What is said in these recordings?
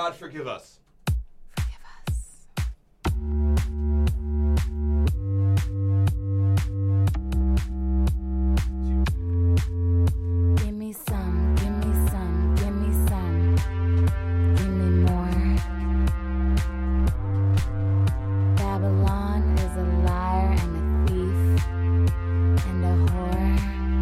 God forgive us. Give me some, give me some, give me some, give me more. Babylon is a liar and a thief and a whore.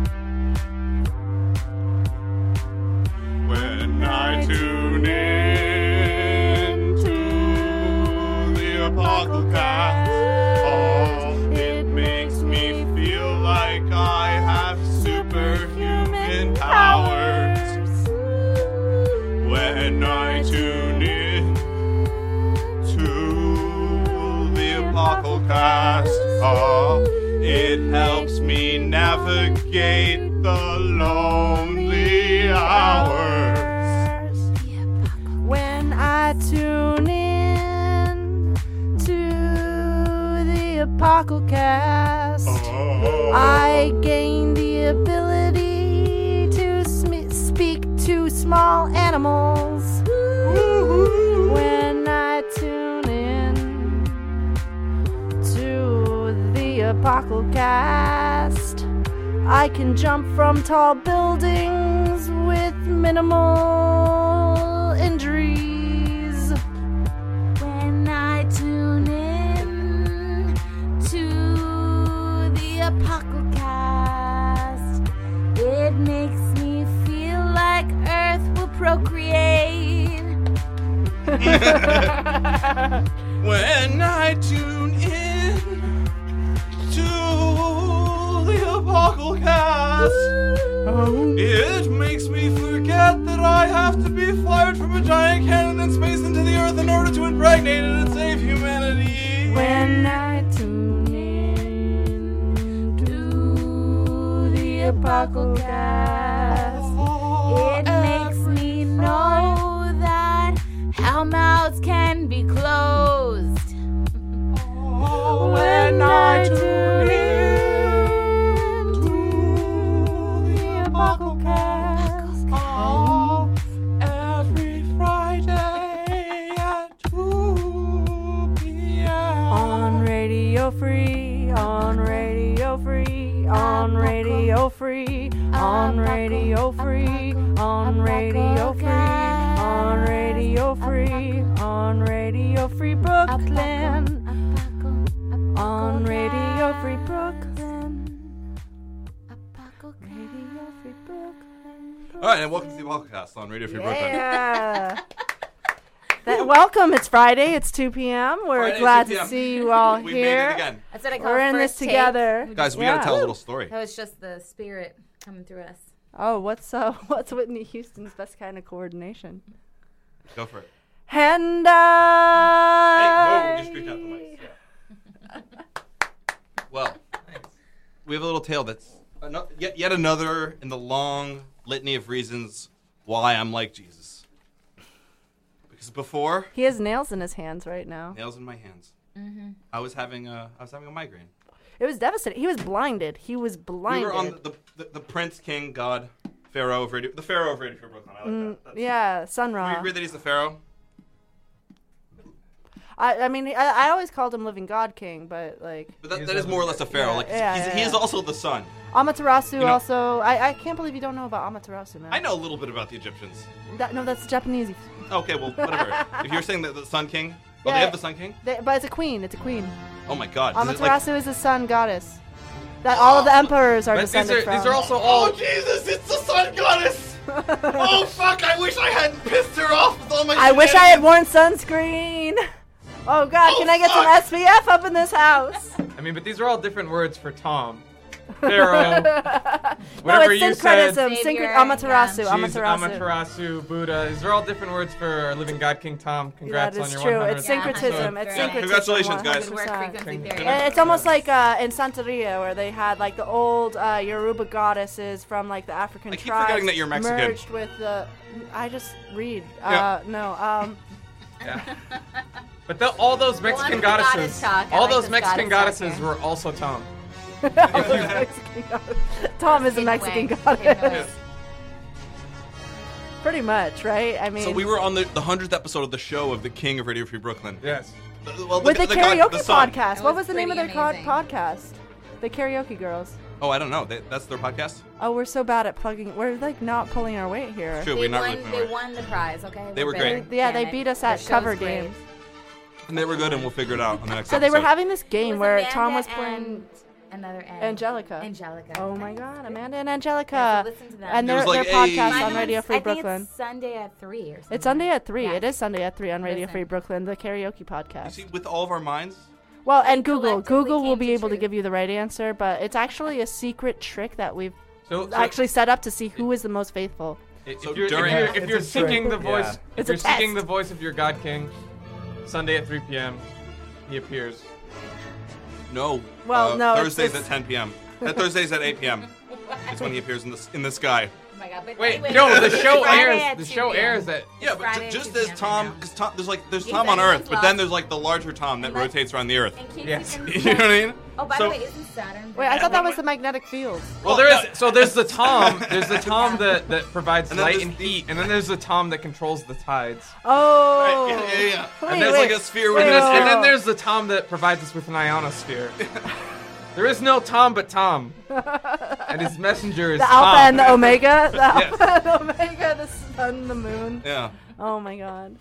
When I tune in to the Apocalypse, it makes me feel like I have superhuman powers. When I tune in to the Apocalypse, it helps me navigate the lonely hours. When I tune in to the Apocalypse, I gain the ability to speak to small animals. When I tune in to the Apocalypse, I can jump from tall buildings with minimal injuries. When I tune in to the Apocalypse, it makes me feel like Earth will procreate. When I tune in to the Apocalypse, it makes me forget that I have to be fired from a giant cannon in space into the Earth in order to impregnate it and save humanity. When I tune in to the Apocalypse, It makes me know that our mouths can be closed. when I tune in to the Apocalypse, Every Friday at 2 p.m. on Radio Free, on Radio Free, on Radio Free, on Radio Free, on Radio Free, on Radio Free, on Radio Free Brooklyn, on Radio Free Brooklyn, Radio Free Brooklyn. All right, and welcome to the Apocalypse on Radio Free Brooklyn. Yeah. Welcome. It's Friday. It's 2 p.m. We're Friday, glad 2 to p.m. see you all We here. made it again. That's what I call We're in first this take. together. Guys, we Yeah. gotta tell a little story. That was just the spirit coming through us. Oh, what's Whitney Houston's best kind of coordination? Go for it. And Hey, whoa, just reach out the mic. Well, we have a little tale that's yet another in the long litany of reasons why I'm like Jesus. Because before, he has nails in his hands right now. nails in my hands. I was having a migraine. It was devastating. He was blinded. He was blinded. We were on the Prince, King, God, Pharaoh of Radio, the Pharaoh of Radio Free Brooklyn. I like that. Yeah, Sun You Ra. agree that he's the Pharaoh? I mean, I always called him Living God King, but like But that is more or less a Pharaoh. Yeah, Like yeah, he yeah. is also the sun. Amaterasu know- also. I can't believe you don't know about Amaterasu, man. I know a little bit about the Egyptians. No, that's Japanese. Okay, well, whatever. If you're saying that the Sun King, oh, Yeah. they have the Sun King. But it's a queen. It's a queen. Oh my God. Is it like- Amaterasu is a sun goddess. That all of the emperors are But descended from. these are also Oh all. Jesus! It's the Sun Goddess. Oh fuck! I wish I hadn't pissed her off with all my. I wish I had shenanigans. worn sunscreen. Oh God, Oh, can I get fuck. some SPF up in this house? I mean, but these are all different words for Tom, Pharaoh, No, whatever it's you said. syncretism. Savior, Amaterasu. yeah. Jesus, Amaterasu. Amaterasu, Buddha. These are all different words for our living God King Tom. Congrats That on is your true. 100th It's syncretism. Yeah, It's yeah. syncretism. Congratulations, guys. Good work, 100%. frequency King- theory. And it's almost like in Santeria, where they had like the old Yoruba goddesses from like the African I keep tribes forgetting that you're Mexican. merged with the. I just read. Yeah. No. Yeah. But all those Mexican on to the goddess goddesses, talk. I all like those this Mexican goddess goddesses talk were also Tom. Mexican goddess. Tom is a Hidden Mexican way, goddess. hidden way. Pretty much, right? I mean, So we were on the 100th episode of the show of the King of Radio Free Brooklyn. Yes. Well, with the karaoke son. podcast. That What was was the name of their pretty amazing. podcast? The Karaoke Girls. Oh, I don't know. That's their podcast? Oh, we're so bad at plugging. We're like not pulling our weight here. True, They we're not won, really they won the prize, okay? They were better. great. Yeah, Damn they it. beat us The at show's cover great. games. And they were good, and we'll figure it out on the next So they were episode. having this It game was where Amanda Tom was and playing another N. Angelica. Angelica. Oh my God, Amanda and Angelica. Yeah, so listen to them. And It their, was like their a- podcast Mine on Radio was- Free I think Brooklyn. it's Sunday at 3 or something. It's Sunday at 3. Yeah. It is Sunday at 3 on Radio Listen. Free Brooklyn, the karaoke You podcast. see, with all of our minds, Well, and Google. collectively Google will came be to able to truth. give you the right answer, but it's actually a secret trick that we've So actually set up to see who is the most faithful. If So you're, during- if It's you're a seeking the trick. voice, Yeah. if It's you're a seeking test. the voice of your God King, Sunday at 3 p.m. he appears. no. Well, no, it's- Thursdays it's- at 10 p.m. Thursdays at 8 p.m. It's when he appears in the sky. Oh my God, but Wait, anyway, no, the show Friday airs. at The 2 show p.m. airs at. Yeah, but Friday at just 2 as p.m. Tom, right now. because there's If Tom on anyone's Earth, but then lost- there's like the larger Tom that Unless- rotates around the Earth. In case Yes. you You can- know what I mean? Oh, by So- the way, isn't Saturn? Wait, I thought that was the magnetic field. Well, there's the Tom. There's the Tom that provides And then light there's and the- heat, and then there's the Tom that controls the tides. Oh. Right, yeah. Wait, And there's wait, like a sphere wait, with wait, And then wait. there's the Tom that provides us with an ionosphere. There is no Tom but Tom, and his messenger is The Tom. alpha and the omega. The alpha and the omega, the sun, the moon. Yeah. Oh my God.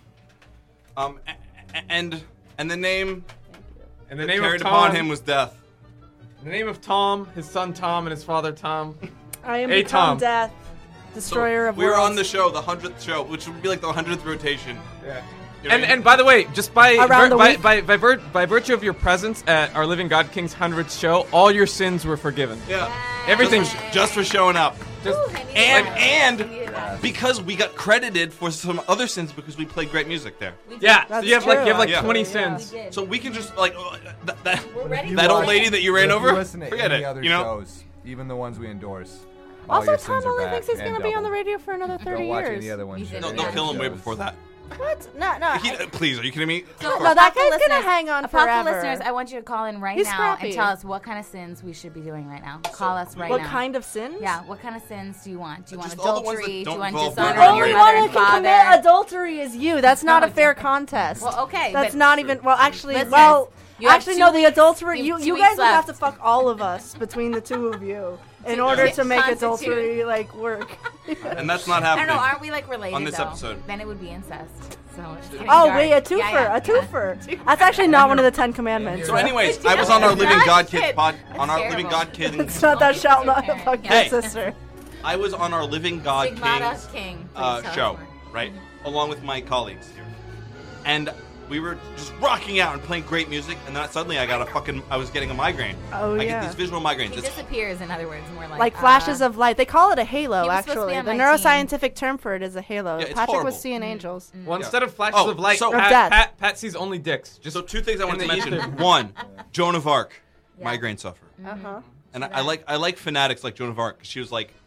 And the name And the name of carried Tom. upon him was death. The name of Tom, his son Tom, and his father Tom. I am Hey, become Tom. death, destroyer of we were worlds. on the show, the 100th show, which would be like the 100th rotation. Yeah. You know what I mean? And by the way, just by Around the week? by virtue of your presence at our Living God King's 100th show, all your sins were forgiven. Yeah. Everything. Just for showing up. Just, Ooh, I needed And that. and I needed that. because we got credited for some other sins because we played great music there. We did. yeah. So That's you have like Yeah. 20 Yeah. sins. We did. So we can just like that We're ready that for old it. lady that you ran If over. You listen to Forget any it. other You know. shows, even the ones we endorse. all Also, your Tom sins are only back thinks he's and going to be on the doubled. radio for another 30 Don't watch years. any other ones. We did. No, Yeah. don't kill him way before that. What? No. Please, are you kidding me? So, No, that guy's Apocalypse gonna listeners- hang on Apocalypse forever. listeners, I want you to call in right He's now scrappy. and tell us what kind of sins we should be doing right now. Call us right What now. kind of sins? Yeah, what kind of sins do you want? Do you want Just all the ones that adultery? Do don't you want involve dishonoring murder. The your only Your mother one and that can father? commit adultery is you. That's not No, a fair contest. Well, okay, That's but- not even. Well, actually, Listeners, well, you have actually, 2 no. The weeks- adultery. you You have 2 you weeks guys would have left. to fuck all of us between the two of you in order to make Constitute. adultery like work. And that's not I happening. don't know. Aren't we like related On this though? episode. Then it would be incest. So it's getting Oh dark. wait, a twofer, Yeah. a twofer. That's actually not one of the 10 Commandments. So, anyways, I was on our Living That's God Kids it. pod. That's On our terrible. Living God Kids. It's not that shall not Okay. fuck your Hey. sister. I was on our Living God Stigmata Kings King. Please tell us show, more. right? Along with my colleagues here. And we were just rocking out and playing great music, and then suddenly I was getting a migraine. Oh, I yeah. get these visual migraines. He It's- disappears, in other words, more Like flashes of light. They call it a halo, He was supposed to be actually. on The my team. neuroscientific term for it is a halo. Yeah, it's Patrick horrible. was seeing angels. Well, Yeah. instead of flashes Oh, of light, so- Or death. Pat sees only dicks. Just So two things I want to in the mention. ether. One, Joan of Arc, Yeah. migraine sufferer. Uh-huh. And I like fanatics like Joan of Arc. 'Cause she was like,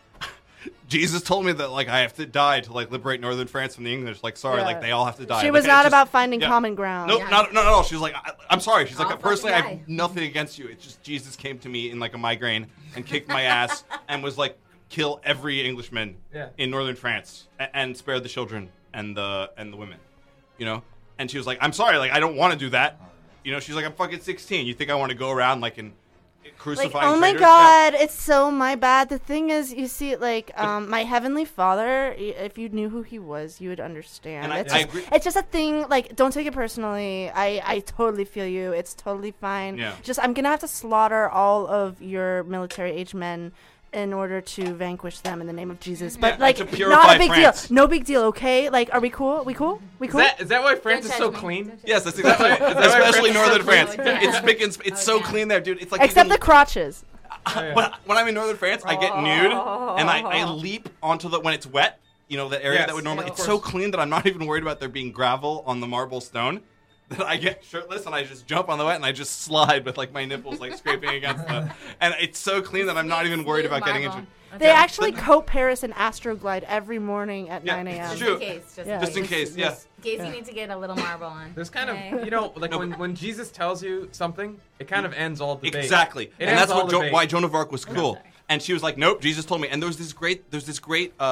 Jesus told me that like I have to die to like liberate northern France from the English. Like, sorry, Yeah. like they all have to die. She Like, was it's not just- about finding yeah. common ground. Nope, Yeah. not at all. She was like, I'm sorry. She's I'll like, personally, I fucking have die. nothing against you. It's just Jesus came to me in like a migraine and kicked my ass and was like, kill every Englishman Yeah. in northern France and spare the children and the women, you know. And she was like, I'm sorry, like I don't want to do that, you know. She's like, I'm fucking 16. You think I want to go around like and crucify? Like, oh my traitors? God, it's so my bad. The thing is, you see, like, my heavenly father, if you knew who he was, you would understand. And I It's just, agree. it's just a thing, like, don't take it personally. I totally feel you. It's totally fine. Yeah. Just, I'm going to have to slaughter all of your military-age men in order to vanquish them in the name of Jesus. But, Yeah, like, to not purify a big France. deal. No big deal, okay? Like, are we cool? We cool? We cool? Is that why France is Don't so judge me. clean? Don't judge Yes, that's exactly. that why Especially France is northern so France. clean? It's big and it's so yeah. clean there, dude. It's like Except you the can- crotches. when I'm in northern France, I get nude and I leap onto the when it's wet. You know, the area Yes. that would normally. Yeah, of It's so course. clean that I'm not even worried about there being gravel on the marble stone. That I get shirtless and I just jump on the wet and I just slide with like my nipples like scraping against the. And it's so clean that I'm not even worried about getting into. They actually coat Paris in Astroglide every morning at Yeah, 9 a.m. it's Just true. in case. Just, Yeah. Just in case, yeah. in case you need to get a little marble on. There's kind of, Okay. you know, like No, when Jesus tells you something, it kind of ends all debate. Exactly, It and ends that's all what debate. why Joan of Arc was cool. sorry. And she was like, "Nope, Jesus told me." And there's this great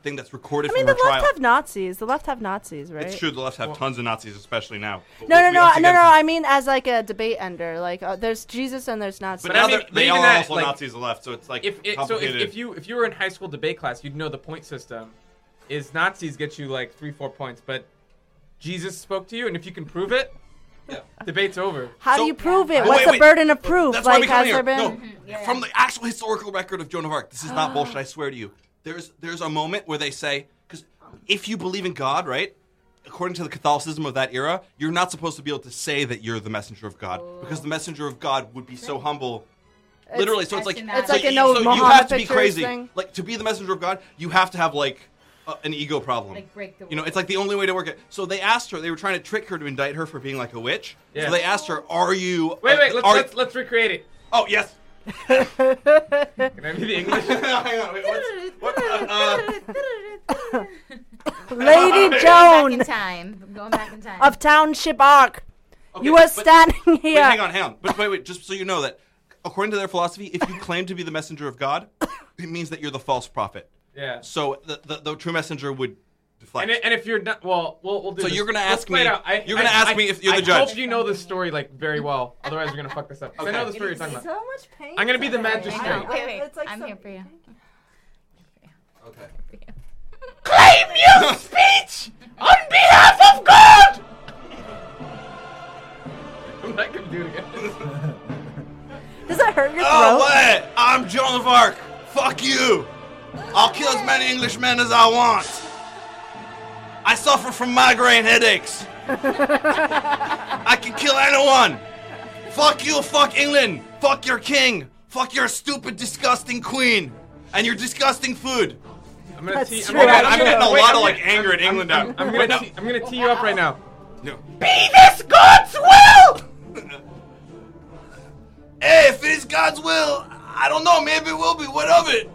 thing that's recorded I mean, from the her left trial. have Nazis. The left have Nazis, right? It's true. The left have tons of Nazis, especially now. But No. we have to get into- I mean, as like a debate ender, like there's Jesus and there's Nazis. But But I now mean, they even are that, also like, Nazis on the left, so it's like If complicated. you were in high school debate class, you'd know the point system is Nazis get you like 3-4 points, but Jesus spoke to you, and if you can prove it, debate's over. How So- do you prove it? Wait, What's wait, the wait. burden of proof? That's why Like, we come has here. there been? No, from the actual historical record of Joan of Arc. This is not bullshit. I swear to you. There's a moment where they say, because if you believe in God, right? According to the Catholicism of that era, you're not supposed to be able to say that you're the messenger of God, because the messenger of God would be so humble. Literally, so it's like It's so like in you, those so you Muhammad have to be pictures crazy. thing. Like to be the messenger of God, you have to have like an ego problem. Like break the You know, it's like the only way to work it. So they asked her. They were trying to trick her to indict her for being like a witch. Yeah. So they asked her, "Are you?" Wait, are- let's recreate it. Oh yes. Can I be the English? Hang on. Wait, Lady Going Joan back in time. Going back in time. of Township Arc. okay, You are but- standing Wait, here. hang on. But wait. Just so you know that, according to their philosophy, if you claim to be the messenger of God, it means that you're the false prophet. Yeah. So the true messenger would deflect. And if you're not, well, we'll do So this. you're gonna Let's ask play it me- out. you're gonna ask me if you're the I judge. hope you know this story like very well. Otherwise, you're gonna fuck this up. 'Cause I know the story you're talking about. So much pain. I'm gonna be the I magistrate. know. Wait. It's like I'm some- here for you. Okay. Claim your speech on behalf of God. I'm not gonna do it again. Does that hurt your throat? Oh what? I'm Joan of Arc. Fuck you. I'll kill as many Englishmen as I want. I suffer from migraine headaches. I can kill anyone. Fuck you, fuck England. Fuck your king. Fuck your stupid, disgusting queen. And your disgusting food. I'm gonna That's tee. true. I'm getting a wait, lot I'm of like gonna- anger at England now. I'm Wait, no. gonna tee you up right now. No. Be this God's will. Hey, if it is God's will, I don't know. Maybe it will be. What of it?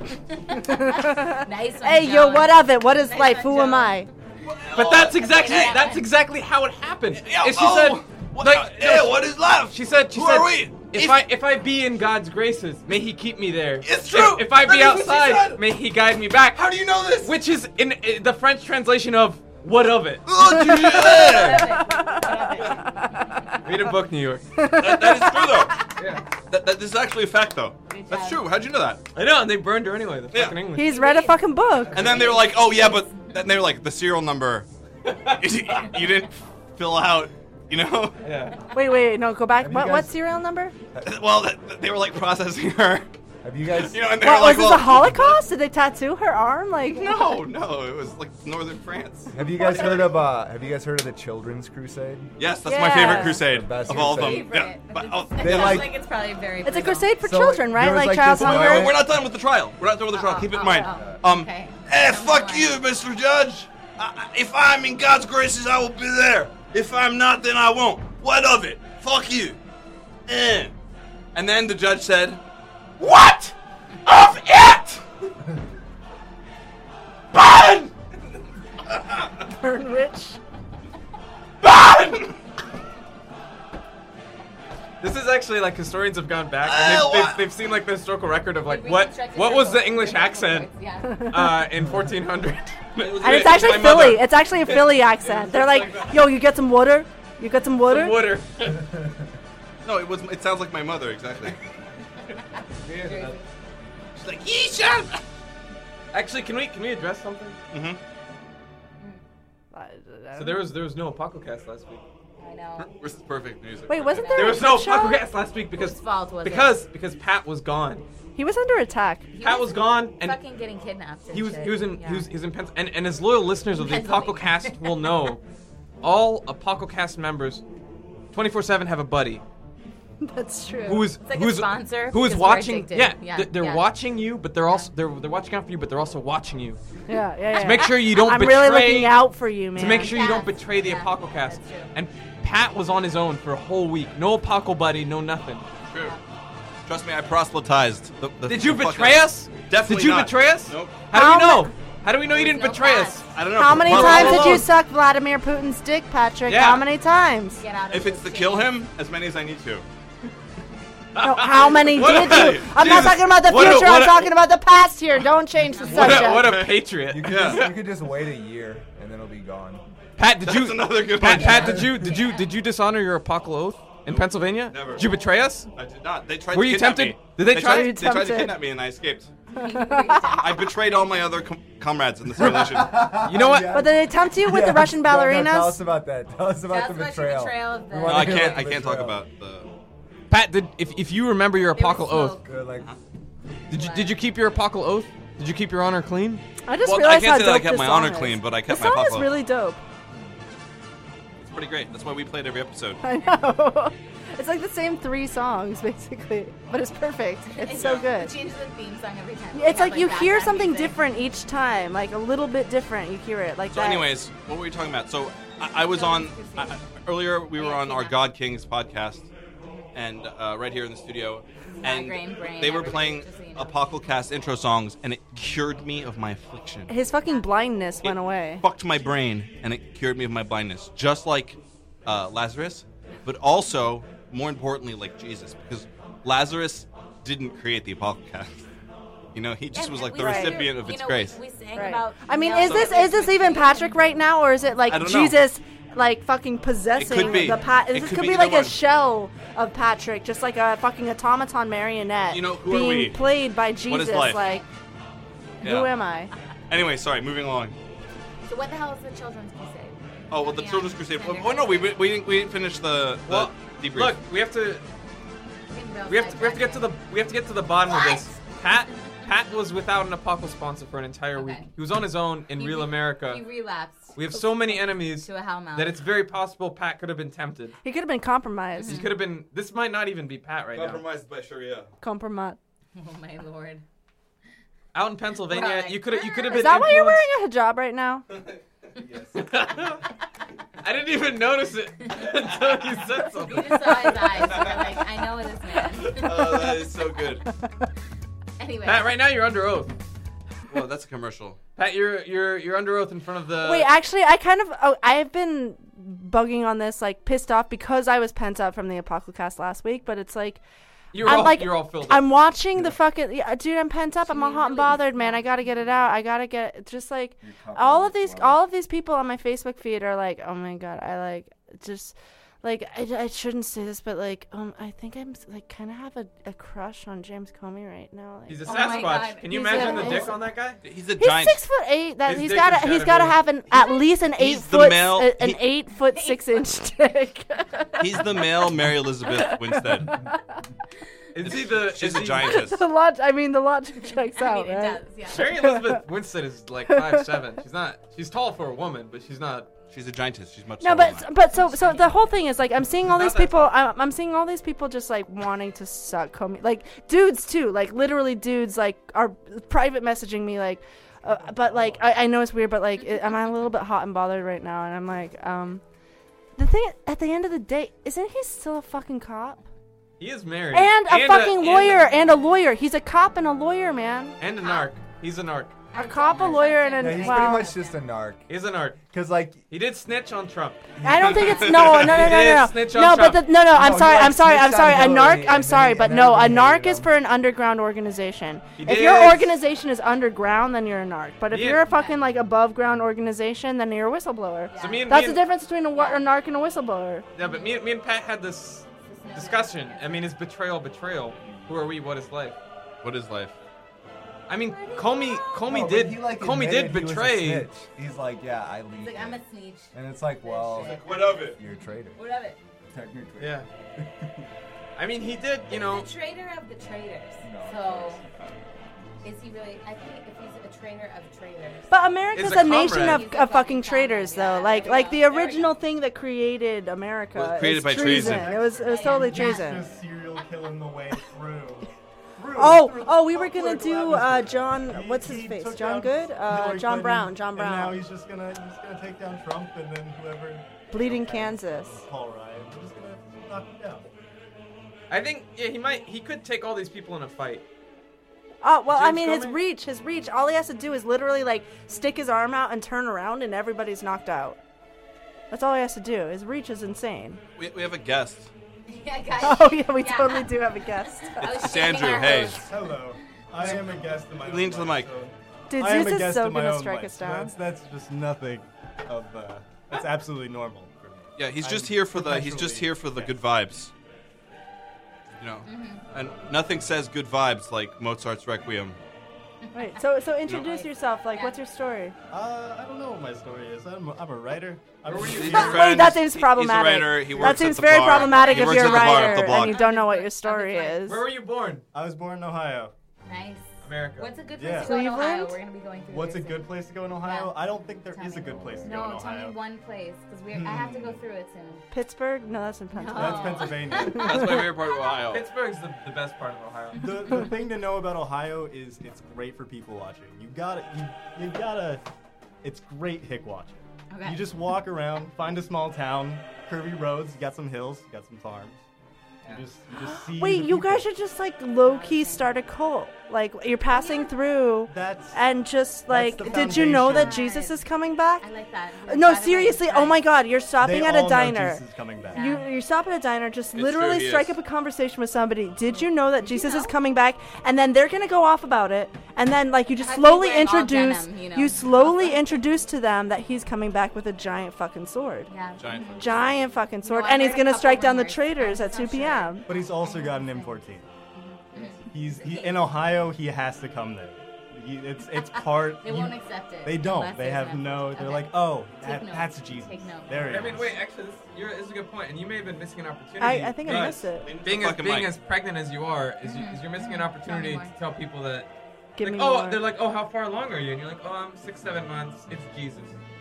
Nice one, Hey, yo, John. what of it? What is Nice life? one, Who am Joan. I? But that's exactly how it happened. Yeah, And she said, what, like, no, what is life? She said, Who are we? if I be in God's graces, may He keep me there. It's true. If I That be is what she outside, said. may He guide me back. How do you know this? Which is in the French translation of "What of it?" Oh, yeah. Read a book, New York. That is true though. Yeah. This is actually a fact though. That's true. How'd you know that? I know, and they burned her anyway. The Yeah. fucking English. He's read a fucking book. And then they were like, "Oh yeah, but," then they were like, "The serial number, you didn't fill out." You know? Yeah. Wait, no, go back. Have you What guys- serial number? Well, they were like processing her. Have you guys? You know, and they What, were like, was this "Well, a Holocaust? Did they tattoo her arm? Like, no, it was like northern France. Have you guys heard of? Have you guys heard of the Children's Crusade? Yes, that's my Yeah. favorite crusade The best of all of them. crusade. Yeah, but, oh, It They sounds like- like it's probably very. it's a brutal. crusade for So, children, right? there was Like like child this wait, hunger. moment- we're not done with the trial. We're not done with the trial. Keep it in mind. Okay. Hey, Don't fuck worry. you, Mr. Judge. If I'm in God's graces, I will be there. If I'm not, then I won't. What of it? Fuck you. And then the judge said, "What of it? Burn! Burn rich. Burn!" This is actually like historians have gone back Oh, and what? they've seen like the historical record of like They what reconstructed was the circles. English accent Yeah. in 1400. And it's actually Philly. It's actually a Philly accent. They're like, yo, you get some water? You got some water? Water. No, it sounds like my mother, exactly. She's like, "Yeesha!" Actually, can we address something? Mm-hmm. So there was no Apococast last week. I know. This is perfect music. Wait, wasn't there There a was no clip show? Apococast last week because Whose fault was it? because Pat was gone. He was under attack. Pat was gone and Fucking getting kidnapped. And he was shit. he was in Yeah. he was in Pennsylvania. And as loyal listeners of the Pennsylvania. Apococast will know, all Apococast members 24/7 have a buddy That's true. who is It's like a who's sponsor who is because we're watching. addicted. Yeah, Yeah, they're yeah. watching you, but they're also they're watching out for you, but they're also watching you Yeah. to make sure you don't I'm betray. really looking out for you, man. to make sure you don't Yes. betray the Yeah, Apococast. that's true. And Pat was on his own for a whole week. No Apoco buddy, no nothing. True. Trust me, I proselytized. Did you the fuck betray out. us? Definitely Did you not. betray us? Nope. How do How we know? How do we know you There's didn't no betray Pat. us? I don't know. How many Well, times did you alone. suck Vladimir Putin's dick, Patrick? Yeah. How many times? Get out of If it's this to kill shit. him, as many as I need to. No, how many did you? I'm not Jesus. talking about the What a- future. what I'm a- talking about the past here. Don't change the subject. What a patriot. You could just wait a year and then it'll be gone. Pat, did you? That's another good Pat, one. Pat, did you dishonor your apocal oath in Pennsylvania? Never. Did you betray us? I did not. They tried Were to you kidnap tempted? me. Did they try? They tried to tempted? kidnap me and I escaped. I betrayed all my other comrades in the simulation. You know what? Yeah. But did they tempt you with the Russian No, ballerinas? tell us about that. Tell us about Tell the us about your betrayal. betrayal of the- We No, wanna I hear can't. about I the can't talk betrayal. about the. Pat, if you remember your There was apocal oath, smoke. They're like, did you keep your apocal oath? Did you keep your honor clean? I just Well, I realized can't how say that I dope kept this my song honor is. clean, but I kept This my song is papa. really dope. It's pretty great. That's why we played every episode. I know. It's like the same 3 songs basically, but it's perfect. It's so good. It changes the theme song every time. It's We like have, you hear background something music. different each time, like a little bit different. You hear it like So, that. anyways, what were we talking about? So, I was on earlier. We were on our God Kings podcast, and right here in the studio, and Migraine brain, they were everything, playing just so you know. Apocalypse intro songs, and it cured me of my affliction. His fucking blindness went It away. Fucked my brain, and it cured me of my blindness, just like Lazarus, but also more importantly, like Jesus, because Lazarus didn't create the apocalypse. You know, he just And was like we the sang- recipient of you its know, grace. We sang Right. about. I mean, you know, is this even Patrick right now, or is it like I don't know. Jesus, like fucking possessing be. the It This could could be be either like one. a shell of Patrick, just like a fucking automaton marionette. You know, who are being we? played by Jesus. What is life? Like, Yeah. who am I? Anyway, sorry, moving along. So what the hell is the Children's Crusade? Oh well, the Yeah. Children's Crusade. Tender Oh no, we didn't finish the Well, debrief. look, we have to get to the bottom of this. Pat was without an apocal sponsor for an entire Okay. week. He was on his own in He real re- America. He relapsed. We have so many enemies to a hellmouth. that it's very possible Pat could have been tempted. He could have been compromised. He could have been. This might not even be Pat right now. Compromised by Sharia. Compromise. Oh my lord. Out in Pennsylvania, Right. you could have been. Is that why you're wearing influenced- a hijab right now? I didn't even notice it until you said You something. just saw his eyes. You were like, I know this man. Oh, that is so good. Anyway. Pat, right now you're under oath. Well, that's a commercial. Pat, you're under oath in front of the. Wait, actually, I've been bugging on this, like pissed off because I was pent up from the Apocalypse last week. But it's like, you're I'm all like, you're all filled up. I'm watching the fucking dude. I'm pent up. I'm all mean, hot and really? bothered, man. I gotta get it out. I gotta get just like cup all of overflowing. all of these people on my Facebook feed are like, oh my god, I like just. Like I shouldn't say this, but like I think I'm like kind of have a crush on James Comey right now. Like, He's a Oh my Sasquatch. God. Can you He's imagine a- the dick on that guy? He's a he's giant. 6'8". That His he's dick got is to he's gotta got to be- have at least an He's 8 the foot male- an he- 8 foot 6 inch dick. He's the male Mary Elizabeth Winstead. Is he the? She's is a he- giantess. the logic checks I out, mean, it right? does, yeah. Mary Elizabeth Winstead is like 5'7". She's not. She's tall for a woman, but she's not. She's a giantess. She's much No, taller than but so the whole thing is like I'm seeing all Not these that people. I'm seeing all these people just like wanting to suck Comey, like dudes too, like literally dudes like are private messaging me like, but like I know it's weird, but like I'm a little bit hot and bothered right now, and I'm like the thing at the end of the day, isn't he still a fucking cop He is married. and a fucking lawyer and a lawyer? He's a cop and a lawyer, man. And a narc. He's a narc. A cop, a lawyer, and Yeah, a he's wow. pretty much just a narc. He's a narc. Cause like, He did snitch on Trump. I don't think it's no. I'm Snitch on sorry. Trump. No. I'm he, sorry. like, I'm sorry. snitched A on narc. Hillary, I'm and sorry, then but he- no. A and narc everybody is hated for an underground organization. He If your did. organization is underground, then you're a narc. But if He you're a did. fucking like above ground organization, then you're a whistleblower. So me and That's me the and, difference between a narc and a whistleblower. Yeah, but me and Pat had this discussion. I mean, is betrayal? Who are we? What is life? What is life? I mean, Comey No, but did he, like, Comey admitted did he was a betray. snitch. He's like, yeah, I leaked He's like, I'm a it. snitch. And it's like, well, What of it? you're a traitor. What of it? Technically. Yeah. I mean, he did. You know. He's a traitor of the traitors. No. So, is he really? I think if he's a traitor of traitors. But America's It's a a nation comrade. of, He's a of fucking fucking traitors, comrade, though. yeah, Like there we the go, there we original go. thing that created America. Was created is by treason. treason. It was totally Yeah. treason. Just serial killing the way through. Oh, we were gonna do John. What's his face? John Good? John Brown. John And now Brown. he's just gonna take down Trump and then whoever. Bleeding Kansas. Paul Ryan. We're just gonna knock him down. I think he could take all these people in a fight. Oh well, I James mean Comey? his reach. All he has to do is literally like stick his arm out and turn around, and everybody's knocked out. That's all he has to do. His reach is insane. We have a guest. Yeah, guys. Oh yeah, we totally do have a guest. I was It's shaming Andrew, our hey. host. Hello. I am a guest in my own Lean to the life, mic. so- Dude, I am a Zeus is guest so in my gonna own strike life, us so down. That's just nothing of that's absolutely normal for me. Yeah, he's just I'm here for the perpetually- good vibes. You know, and nothing says good vibes like Mozart's Requiem. Wait, so introduce yourself. Like, what's your story? I don't know what my story is. I'm a writer. I'm He's a Wait, friend, that seems he's a problematic. writer, he That works at seems the very bar. problematic He if works you're a at the bar up writer the block. and you don't know what your story is. Where were you born? I was born in Ohio. Nice. America. What's a good place Yeah. to go in Ohio? Cleveland? We're gonna be going through. What's a there good soon. place to go in Ohio? Yeah. I don't think there Tell is a me. good place to go in No, tell Ohio. me one place, because I have to go through it soon. Pittsburgh? No, that's in Pennsylvania. That's Oh. Pennsylvania. That's my favorite part of Ohio. Pittsburgh's the best part of Ohio. The thing to know about Ohio is it's great for people watching. You gotta. It's great hick watching. Okay. You just walk around, find a small town, curvy roads. You got some hills, you got some farms. You just see. Wait, the you people. guys should just like low key start a cult. Like you're passing through That's and just like, the did you know that foundation. Jesus is coming back? I like that. No, By the way, seriously. it's Oh my nice. God, you're stopping they at all a know diner. Jesus is coming back. You stop at a diner, just It's literally true, he strike is. up a conversation with somebody. Did you know that Jesus is know? coming back? And then they're gonna go off about it, and then like you just Have to slowly wear all introduce, denim, you know. you slowly introduce to them that he's coming back with a giant fucking sword, Yeah. Giant. giant fucking sword, I and he's heard a gonna couple strike down the rumors. traitors I'm at not 2 sure. p.m. But he's also got an M14. He in Ohio. He has to come there. It's part. They won't accept it. They don't. unless They there's have an no. effort. They're Okay. like, oh, Take note. that's Jesus. Take note. There he I mean, is. wait, actually, this is a good point, and you may have been missing an opportunity. I think I Guys, missed it. Being Fucking being mic. as pregnant as you are, is you're missing an opportunity more. to tell people that. Give Like, me oh, more. they're like, oh, how far along are you? And you're like, oh, I'm 6-7 months. It's Jesus.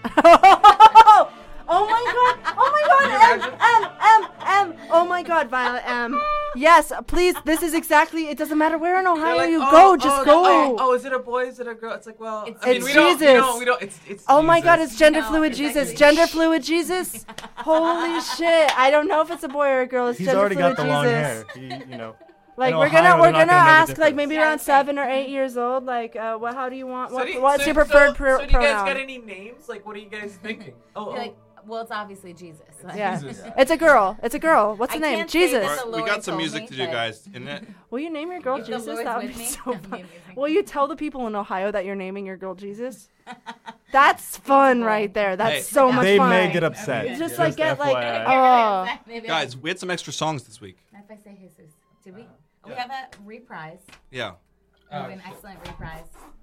Oh my God! Oh my God! M. Oh my God, Violet M. Yes, please. This is exactly. It doesn't matter where in They're Ohio like, you oh, go. Just oh, go. Oh, is it a boy? Is it a girl? It's like, well, It's I mean, It's we don't, Jesus. we don't. It's. Oh my God! Jesus. It's gender No, fluid it's Jesus. actually- Gender fluid Jesus. Holy shit! I don't know if it's a boy or a girl. It's He's gender already fluid got the Jesus. long hair. You know. Like In we're Ohio, gonna they're not gonna know the ask like difference. maybe Yeah, around okay. 7 or 8 years old. Like, what? How do you want? So do you- What's so- your preferred so do you guys pronoun? got any names? Like, what are you guys thinking? Oh, You're like, well, it's obviously Jesus. Like, Yeah. Jesus. It's a girl. It's a girl. What's the I name? can't say Jesus. this Alright, we Lord got some told music me, to do, but- guys. Isn't it? Will you name your girl If the Jesus? Lord's That would with be me, so that'd be fun. amazing. Will you tell the people in Ohio that you're naming your girl Jesus? That's fun right there. That's Hey, so much They fun. may get upset. Just like get like, FYI. oh. Maybe Guys, we had some extra songs this week. If I say Jesus, did we? We have a reprise. Yeah. We have an excellent reprise.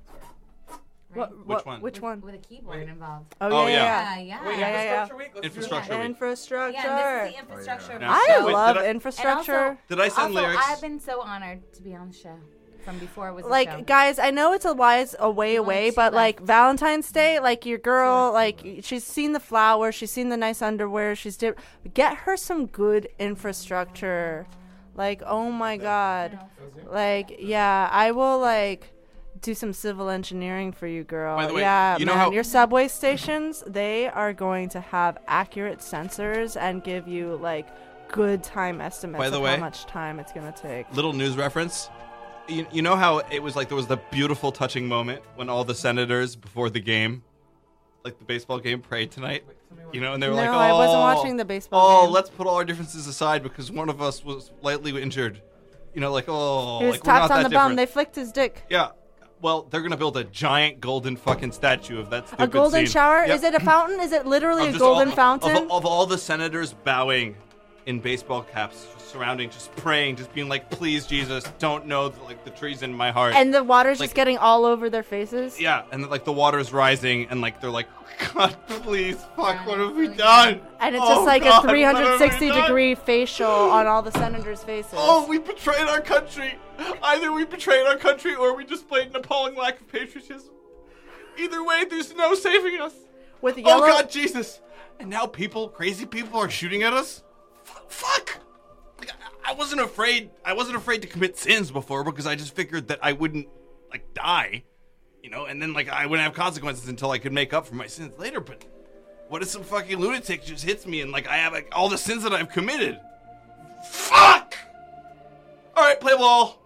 What, Which what, one? Which one? With a keyboard involved. Oh, yeah. Yeah. Wait, Yeah, yeah, yeah. Infrastructure Week? Let's do it. Infrastructure week. Infrastructure. Yeah, this is the infrastructure of the Now, I show. Wait, love did I- infrastructure. And also, Did I send lyrics? I've been so honored to be on the show from before it was a show. Like, guys, I know it's a way only away, two but like left. Valentine's Day, like your girl, like she's seen the flowers, she's seen the nice underwear, get her some good infrastructure. Like, oh my God. Like, yeah, I will like do some civil engineering for you, girl. By the way, yeah, you know man, how- your subway stations, they are going to have accurate sensors and give you like good time estimates By the of way- how much time it's gonna take. Little news reference. You know how it was like there was the beautiful touching moment when all the senators before the game, like the baseball game, prayed tonight. You know, and they were No, like, "Oh, I wasn't watching the baseball game. let's put all our differences aside because one of us was lightly injured." You know, like, oh, He was like we're not tapped on that the bum. different. They flicked his dick. Yeah. Well, they're gonna build a giant golden fucking statue of that stupid A golden scene. shower? Yep. Is it a fountain? Is it literally Of a just golden all- fountain? of all the senators bowing in baseball caps, just surrounding, just praying, just being like, "Please, Jesus, don't know the treason in my heart." And the water's Like- just getting all over their faces? yeah, and then, like the water's rising, and like they're like, "God, please, fuck, what have we done?" And it's Oh, just like God, a what have we 360 done? degree facial on all the senators' faces. Oh, we betrayed our country. Either we betrayed our country or we displayed an appalling lack of patriotism. Either way, there's no saving us. With yellow. Oh God, Jesus! And now crazy people, are shooting at us. Fuck! Like, I wasn't afraid. I wasn't afraid to commit sins before because I just figured that I wouldn't like die, you know, and then like I wouldn't have consequences until I could make up for my sins later. But what if some fucking lunatic just hits me and like I have like all the sins that I've committed? Fuck! All right, play ball.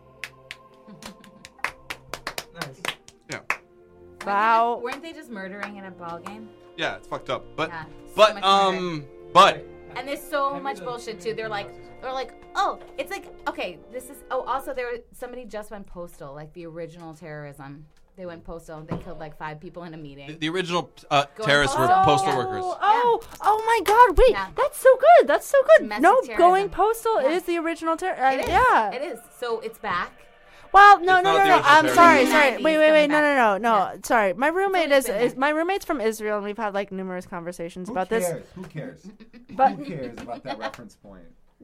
Nice. Yeah, Wow. Weren't they just murdering in a ball game? yeah, it's fucked up. But Yeah, so but much murder. but And there's so much bullshit too. They're like, oh, it's like, okay, this is. Oh, also somebody just went postal, like the original terrorism. They went postal. They killed like 5 people in a meeting. The original terrorists were postal. postal Yeah. workers. Oh my God! Wait, Yeah. that's so good. That's so good. Domestic No, terrorism. going postal Yeah. is the original terror. It is. Yeah. It is. So it's back. Well, It's no. not the original I'm sorry. terrorism. Wait. 90s No. coming No. Sorry. My roommate always is been my roommate's from Israel, and we've had like numerous conversations about this. Who cares? But Who cares about that reference point?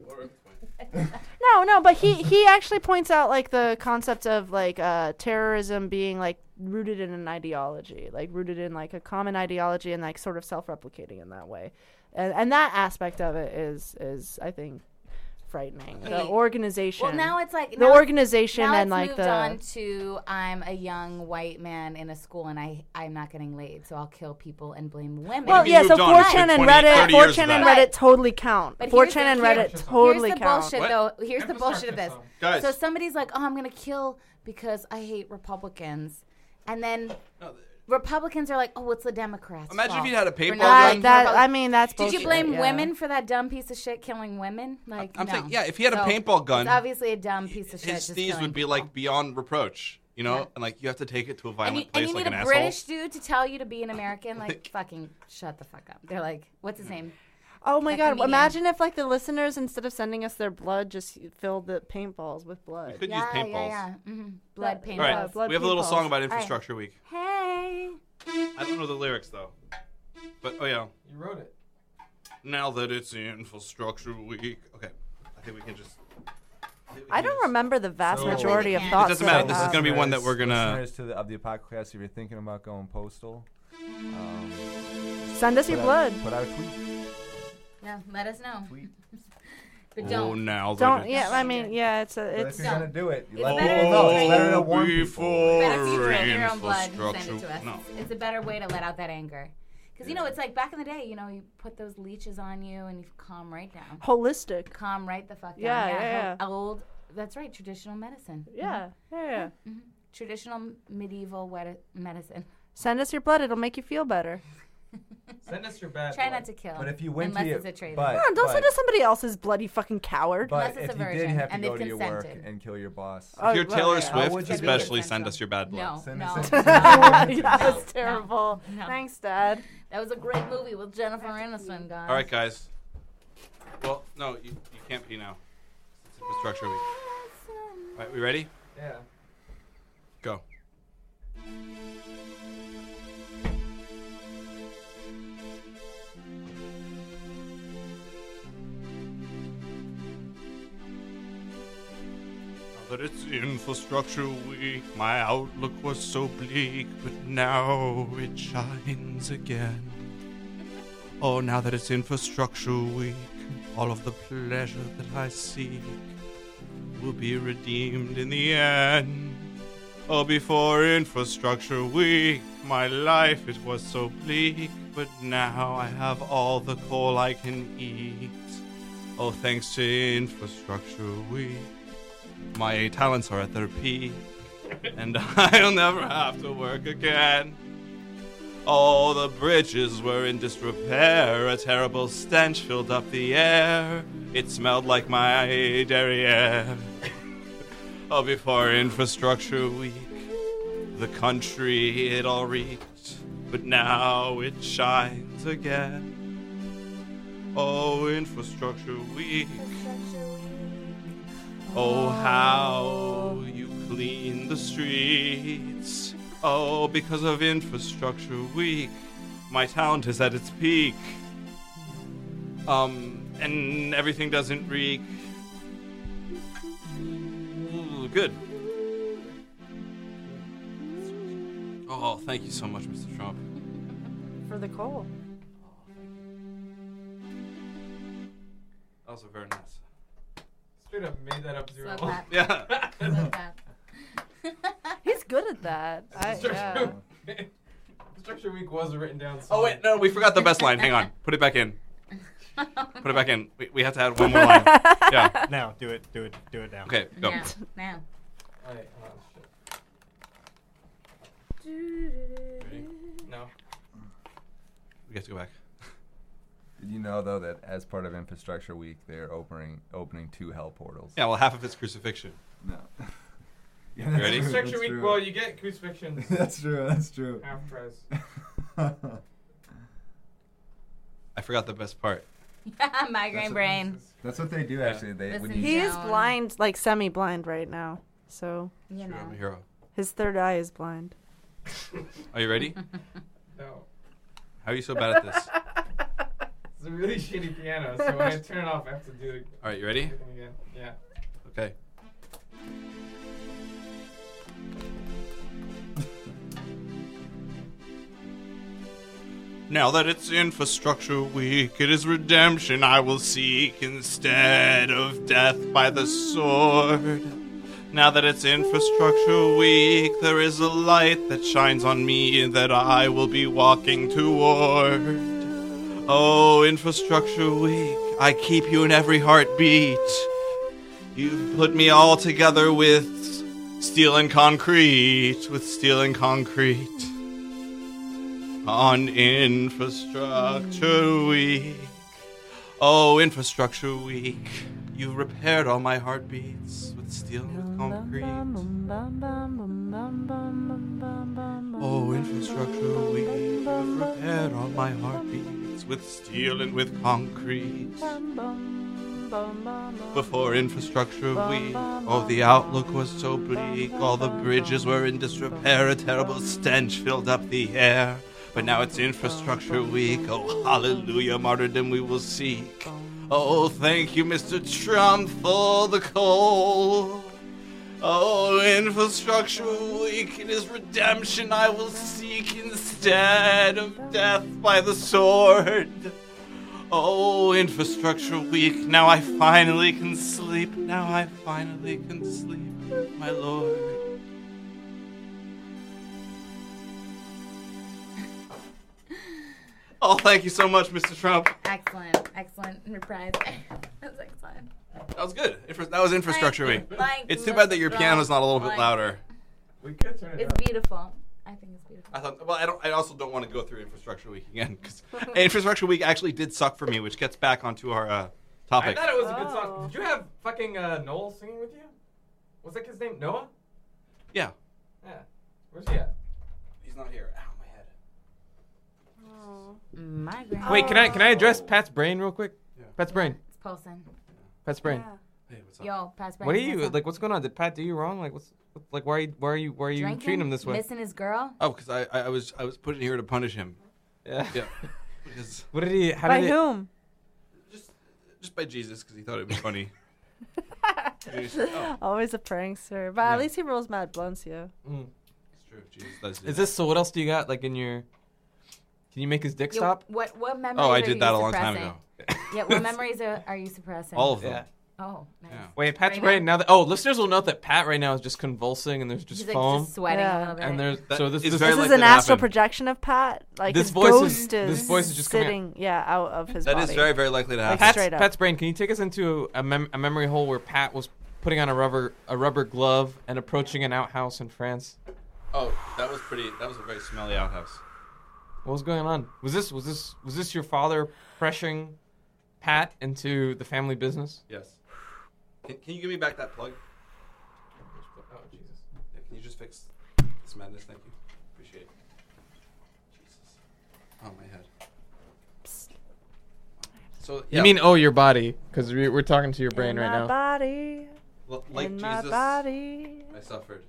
no. But he actually points out like the concept of like terrorism being like rooted in an ideology, like rooted in like a common ideology and like sort of self-replicating in that way, and that aspect of it is I think frightening. The organization. Well, now it's like the organization now and it's like moved the on to I'm a young white man in a school and I'm not getting laid, so I'll kill people and blame women. well, Maybe yeah. So moved on. It's 4chan been and 20, Reddit, 30 years 4chan of and that. Reddit totally count. But 4chan and Reddit totally Here's the count. bullshit, What? though. Here's the bullshit of this. Guys. So somebody's like, "Oh, I'm gonna kill because I hate Republicans," and then Republicans are like, "Oh, what's the Democrats?" Imagine if fault you had a for paintball not gun. liking I mean, that's Did bullshit. you blame yeah. women for that dumb piece of shit killing women? Like, I'm no. saying, yeah, if he had a So, paintball gun, it's obviously a dumb piece of shit. his just sneeze killing would be people. like beyond reproach, you know? Yeah. And like you have to take it to a And violent you, place and you like need an a asshole. British dude to tell you to be an American, like fucking shut the fuck up. They're like, what's his name? Oh my That God! comedian. Imagine if like the listeners, instead of sending us their blood, just filled the paintballs with You blood. could use paintballs. Yeah. Blood That- paintballs. All right, Yeah, blood we have a little paintballs. song about right. Infrastructure Week. Hey. I don't know the lyrics though. But oh yeah. You wrote it. Now that it's Infrastructure Week. Okay. I think we can just I don't remember the vast So- majority of It thoughts. doesn't that matter. I This is have. gonna be one that we're gonna Listeners of the podcast, if you're thinking about going postal, Send us your blood. Put out a tweet. Yeah, let us know. Tweet. But Oh, don't. now that Don't. it's Yeah. I mean, yeah. It's But it's. if you're gonna do it, It's let better people know. It's better to Oh, warn people. before Better if you drink your own blood and send infrastructure- it to us. No. It's a better way to let out that anger. Because, you know, it's like back in the day, you know, you put those leeches on you and you calm right down. Holistic. Calm right the fuck down. Yeah, yeah. Old, that's right, traditional medicine. Yeah. Yeah. Traditional medieval medicine. Send us your blood. It'll make you feel better. Send us your bad. Try blood. not to kill. But if you went unless to your, it's a traitor. but, Come on, don't but, send us somebody else's blood, you fucking coward. But Unless it's if a you did virgin have to and go they've to your work consented. and kill your boss, Oh, If you're well, Taylor yeah. How Swift, would you do especially it? send us your bad blood. No, Send no. us no. Yeah, that's No, terrible. no. Thanks, Dad. That was a great movie with Jennifer Aniston, guys. All right, guys. Well, no, you can't pee now. It's Infrastructure Week. All right, we ready? Yeah. Go. Now that it's Infrastructure Week, my outlook was so bleak, but now it shines again. Oh, now that it's Infrastructure Week, all of the pleasure that I seek will be redeemed in the end. Oh, before Infrastructure Week, my life it was so bleak, but now I have all the coal I can eat. Oh, thanks to Infrastructure Week, my talents are at their peak, and I'll never have to work again. Oh, the bridges were in disrepair, a terrible stench filled up the air. It smelled like my derriere. Oh, before Infrastructure Week, the country it all reeked, but now it shines again. Oh, Infrastructure Week. Oh, how you clean the streets. Oh, because of Infrastructure Week, my talent is at its peak. And everything doesn't reek. Ooh, good. Oh, thank you so much, Mr. Trump. For the coal. Also very nice. Straight up made that up zero. Slow clap. Yeah. Slow clap. He's good at that. Yeah. Structure Week was written down. Oh wait, no, we forgot the best line. Hang on, put it back in. Put it back in. We have to add one more line. Yeah. Now, do it now. Okay, go. Now. Alright, hold on, shit. Ready? No. We have to go back. You know, though, that as part of Infrastructure Week, they're opening 2 hell portals. Yeah, well, half of it's crucifixion. No. Yeah, You ready? true, Structure that's week. true. Well, you get crucifixion That's true. That's true. half price. I forgot the best part. Migraine brain. That's what they do, actually. They when Listen, you He is Down. blind, like semi-blind right now. So You True, I'm a know. hero. his third eye is blind. Are you ready? No. How are you so bad at this? It's a really shitty piano, so when I turn it off, I have to do it All right, you ready? everything again. Yeah. Okay. Now that it's Infrastructure Week, it is redemption I will seek instead of death by the sword. Now that it's Infrastructure Week, there is a light that shines on me that I will be walking toward. Oh, Infrastructure Week, I keep you in every heartbeat. You've put me all together with steel and concrete, on Infrastructure Week. Oh, Infrastructure Week, you've repaired all my heartbeats with steel and with concrete. Oh, Infrastructure Week, you've repaired all my heartbeats with steel and with concrete. Before Infrastructure Week, oh, the outlook was so bleak. All the bridges were in disrepair. A terrible stench filled up the air. But now it's Infrastructure Week. Oh, hallelujah, martyrdom we will seek. Oh, thank you, Mr. Trump, for the coal. Oh, Infrastructure Week, it is redemption I will seek instead of death by the sword. Oh, Infrastructure Week, now I finally can sleep. Now I finally can sleep, my lord. Oh, thank you so much, Mr. Trump. Excellent reprise. That's excellent. That was good. That was Infrastructure Week. Like, It's too bad that your piano's not a little bit like- louder. We could turn it It's up. beautiful. I think it's beautiful. I thought. Well, I also don't want to go through Infrastructure Week again because Infrastructure Week actually did suck for me, which gets back onto our I topic. thought it was a good song. Oh. Did you have fucking Noel singing with you? Was that his name? Noah? Yeah. Yeah. Where's he at? He's not here. Ow, my head. Migraine. Wait, can I address Pat's brain real quick? Yeah. Pat's brain. It's pulsing. Pat's brain. Hey, what's up? Yo, pass by. What are you like? What's going on? Did Pat do you wrong? Like, why are you treating him this way? Missing his girl? Oh, because I was put in here to punish him. Yeah. Yeah. Because What did he? How By did he? whom? just by Jesus, because he thought it'd be funny. Always a prankster. But Yeah. at least he rolls mad blunts, yeah. Mm. It's true. Jesus does do Is that. this so? What else do you got? Like in your? Can you make his dick Yo, stop? What memories Oh, I are did you that a long time suppressing? ago. Yeah, what memories are you suppressing? All of them. Yeah. Oh, nice. Yeah. Wait, Pat's Right brain now that listeners will note that Pat right now is just convulsing and there's just He's like foam just sweating Yeah. a little bit. and there's That so this is this, very This is likely an to astral happen. projection of Pat. Like This his voice is- ghost this voice is just coming sitting, out of his That body. is very, very likely to happen. Pat- Pat's, straight up. Pat's brain. Can you take us into a memory hole where Pat was putting on a rubber glove and approaching an outhouse in France? Oh, that was a very smelly outhouse. What was going on? Was this your father pressuring Pat into the family business? Yes. Can you give me back that plug? Oh Jesus! Yeah, can you just fix this madness? Thank you. Appreciate it. Jesus. Oh, my head. So, yeah, You mean your body? Because we're talking to your brain in right my now. body. like in Jesus, my body. I suffered.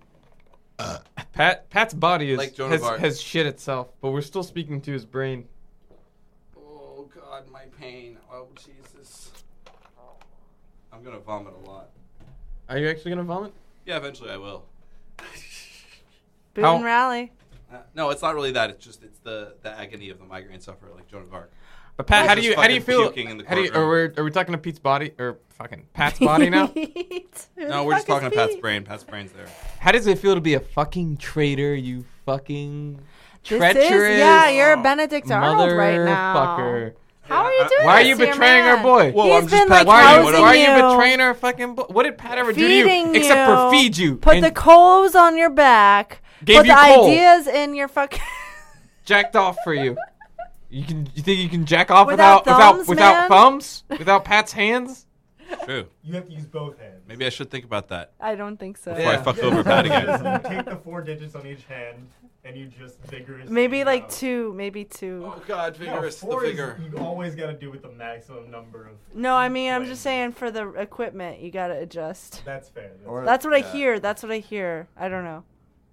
Pat's body Like Joan of Arc. has shit itself, but we're still speaking to his brain. Oh, God, my pain. Oh, Jesus. I'm going to vomit a lot. Are you actually gonna vomit? Yeah, eventually I will. Boone How- Rally. No, it's not really that. It's the agony of the migraine sufferer, like Joan of Arc. But Pat, how do Just you fucking feel? puking in the How do you, courtroom. are we talking to Pete's body or fucking Pat's body now? No, we're just talking to Pat's brain. Pat's brain's there. How does it feel to be a fucking traitor? You fucking This treacherous. is, yeah, you're Benedict Arnold right now. Motherfucker. How are you doing Why are this you to your betraying our man? boy? Whoa, He's I'm just been, Pat like, Why are you, housing why are you you. betraying our fucking boy? What did Pat ever do to Feeding you except for you. feed you? Put and the clothes on your back. Gave Put you the coal. ideas in your fucking... jacked off for you. You think you can jack off Without thumbs, without man? thumbs? Without Pat's hands? True. You have to use both hands. Maybe I should think about that I don't think so. before I Yeah. fuck over Pat again. You take the 4 digits on each hand, and you just vigorously. Maybe like go. 2, maybe 2. Oh God, No, vigorous, the 4 is, vigor. you always got to do with the maximum number of. No, I mean I'm Right. just saying for the equipment you gotta adjust. That's fair. Or- That's what I yeah. hear. That's what I hear. I don't know.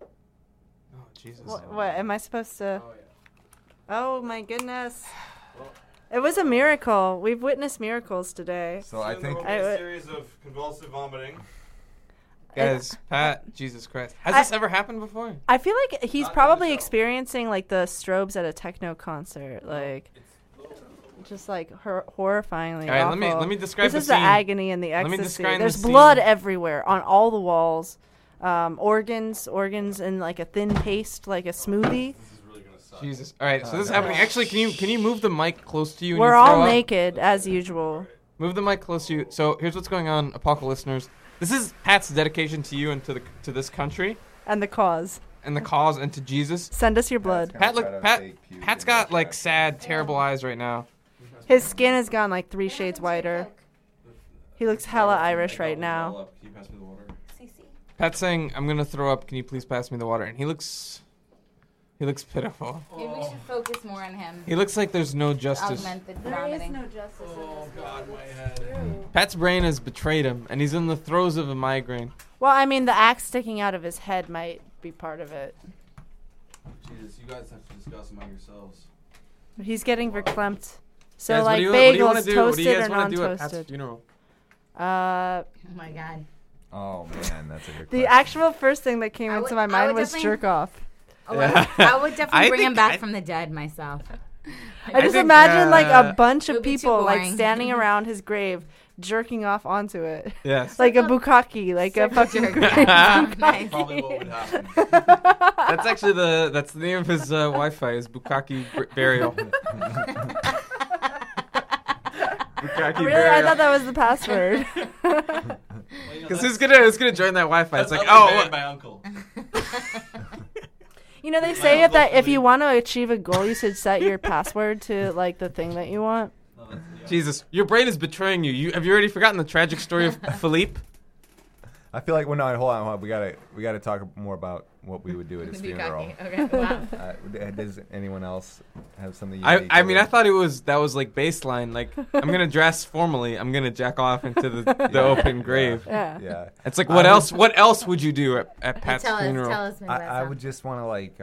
Oh Jesus. What am I supposed to? Oh, yeah. Oh my goodness! It was a miracle. We've witnessed miracles today. So I think I- series of convulsive vomiting. Guys, Pat, Jesus Christ. Has I- this ever happened before? I feel like he's Not probably in the show. experiencing like the strobes at a techno concert, like just like horrifyingly. All right, awful. let me describe This the is scene. the agony and the Let me ecstasy. describe the There's scene. blood everywhere on all the walls. Organs in like a thin paste, like a smoothie. This is really gonna suck. Jesus. All right, so this is happening. Actually, can you move the mic close to you? When We're you throw all up? naked as usual. Move the mic close to you. So here's what's going on, Apocalypse listeners. This is Pat's dedication to you and to this country And the cause. and the cause and to Jesus. Send us your blood. Pat's got like sad, terrible eyes right now. His skin has gone like 3 shades whiter. He looks hella Irish right now. Can you pass me the water? Pat's saying, "I'm gonna throw up. Can you please pass me the water?" And he looks pitiful. Maybe we should focus more on him. He looks like there's no justice. Augmented vomiting. justice God, my head. Pat's brain has betrayed him, and he's in the throes of a migraine. Well, I mean, the axe sticking out of his head might be part of it. Jesus, you guys have to discuss among yourselves. He's getting verklempt. So, Guys, like, what do you wanna bagels, do? What do you toasted guys or want to do at Pat's non-toasted? funeral? Oh my god. Oh man, that's a good The question. actual first thing that came I into would- my I mind would was definitely- jerk off. Oh, Yeah. I would definitely I bring him think back I- from the dead myself. I just think, imagine like a bunch It of would be too people like boring. standing around his grave, jerking off onto it, Yes. like a bukkake, like a fucking Jerk. grave Nice. Probably what would happen. That's actually the name of his Wi-Fi is Bukkake Burial. Bukkake Really, I Burial. thought that was the password. Because who's gonna join that Wi-Fi? It's like, That's oh, buried what? my uncle. You know, they say if you want to achieve a goal, you should set your password to like the thing that you want. Jesus, your brain is betraying you. Have you already forgotten the tragic story of Philippe? I feel like hold on. We gotta talk more about what we would do at his funeral. Okay, wow. Does anyone else have something? I mean, I thought that was like baseline. Like, I'm gonna dress formally. I'm gonna jack off into the open grave. Yeah. Yeah. It's like, what else? What else would you do at Pat's Tell funeral? us. maybe I that's would just want to like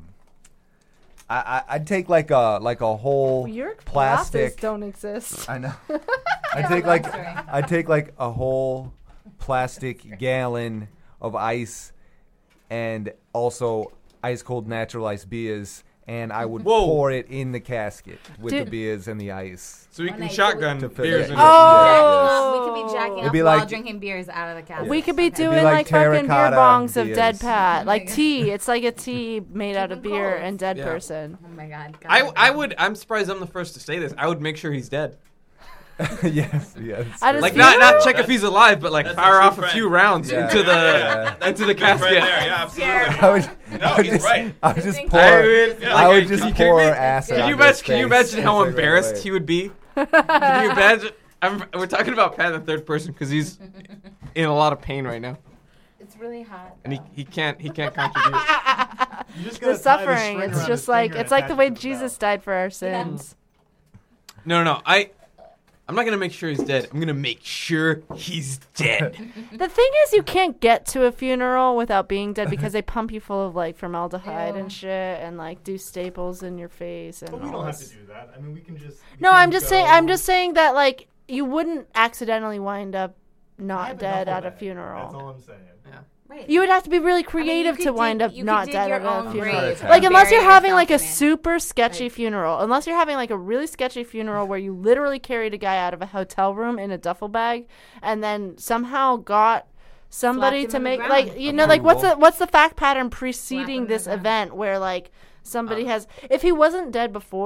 I'd take like a whole Your plastic. glasses don't exist. I know. Yeah, I'd take like a whole plastic gallon of ice and also ice cold natural ice beers, and I would Whoa. pour it in the casket with the Dude. beers and the ice. So you One can night, shotgun to fill beers it. in Oh. We could be jacking It'd off be while like- drinking beers out of the cabinet. We could be Okay. doing like like fucking beer terracotta bongs of beers. dead Pat, like Okay. tea. It's like a tea made out of Keep 'em beer cold. and dead Yeah. person. Oh my god. I'm surprised I'm the first to say this. I would make sure he's dead. yes. At his Like funeral? not check if he's alive, but like That's fire a true off a friend. few rounds Yeah. into the Yeah. into the That's right casket. there. Yeah, absolutely. I would, No, I would he's just, right. I would just think- pour. I mean, Yeah, I like, would are just you pour kidding me? acid. Can you on his imagine? Can you face. imagine how It's like, embarrassed wait. he would be? Can you imagine? We're talking about Pat in the third person because he's in a lot of pain right now, It's really hot. and though. he can't contribute. You just The gotta tie the suffering. string It's around just his like finger it's and like the attach way it to the Jesus belt. died for our sins. No. I'm not gonna make sure he's dead. I'm gonna make sure he's dead. The thing is, you can't get to a funeral without being dead because they pump you full of like formaldehyde Ew. and shit, and like do staples in your face and But we all don't have this. to do that. I mean, we can just. we No, can I'm just saying. go- I'm just saying that like you wouldn't accidentally wind up I not have a dead duffel at a bag. That's funeral. all I'm saying. Right. You would have to be really I mean, creative you to could wind dig- up you could not dig dead your at a own funeral. grave Like, and Unless you're bury having like a yourself in it. super sketchy Like- funeral, unless you're having like a really sketchy funeral where you literally carried a guy out of a hotel room in a duffel bag and then somehow got somebody Slapped to him on the make ground. like you know like what's Approval. what's the fact pattern Slap him preceding on the this ground. event where like somebody has if he wasn't dead before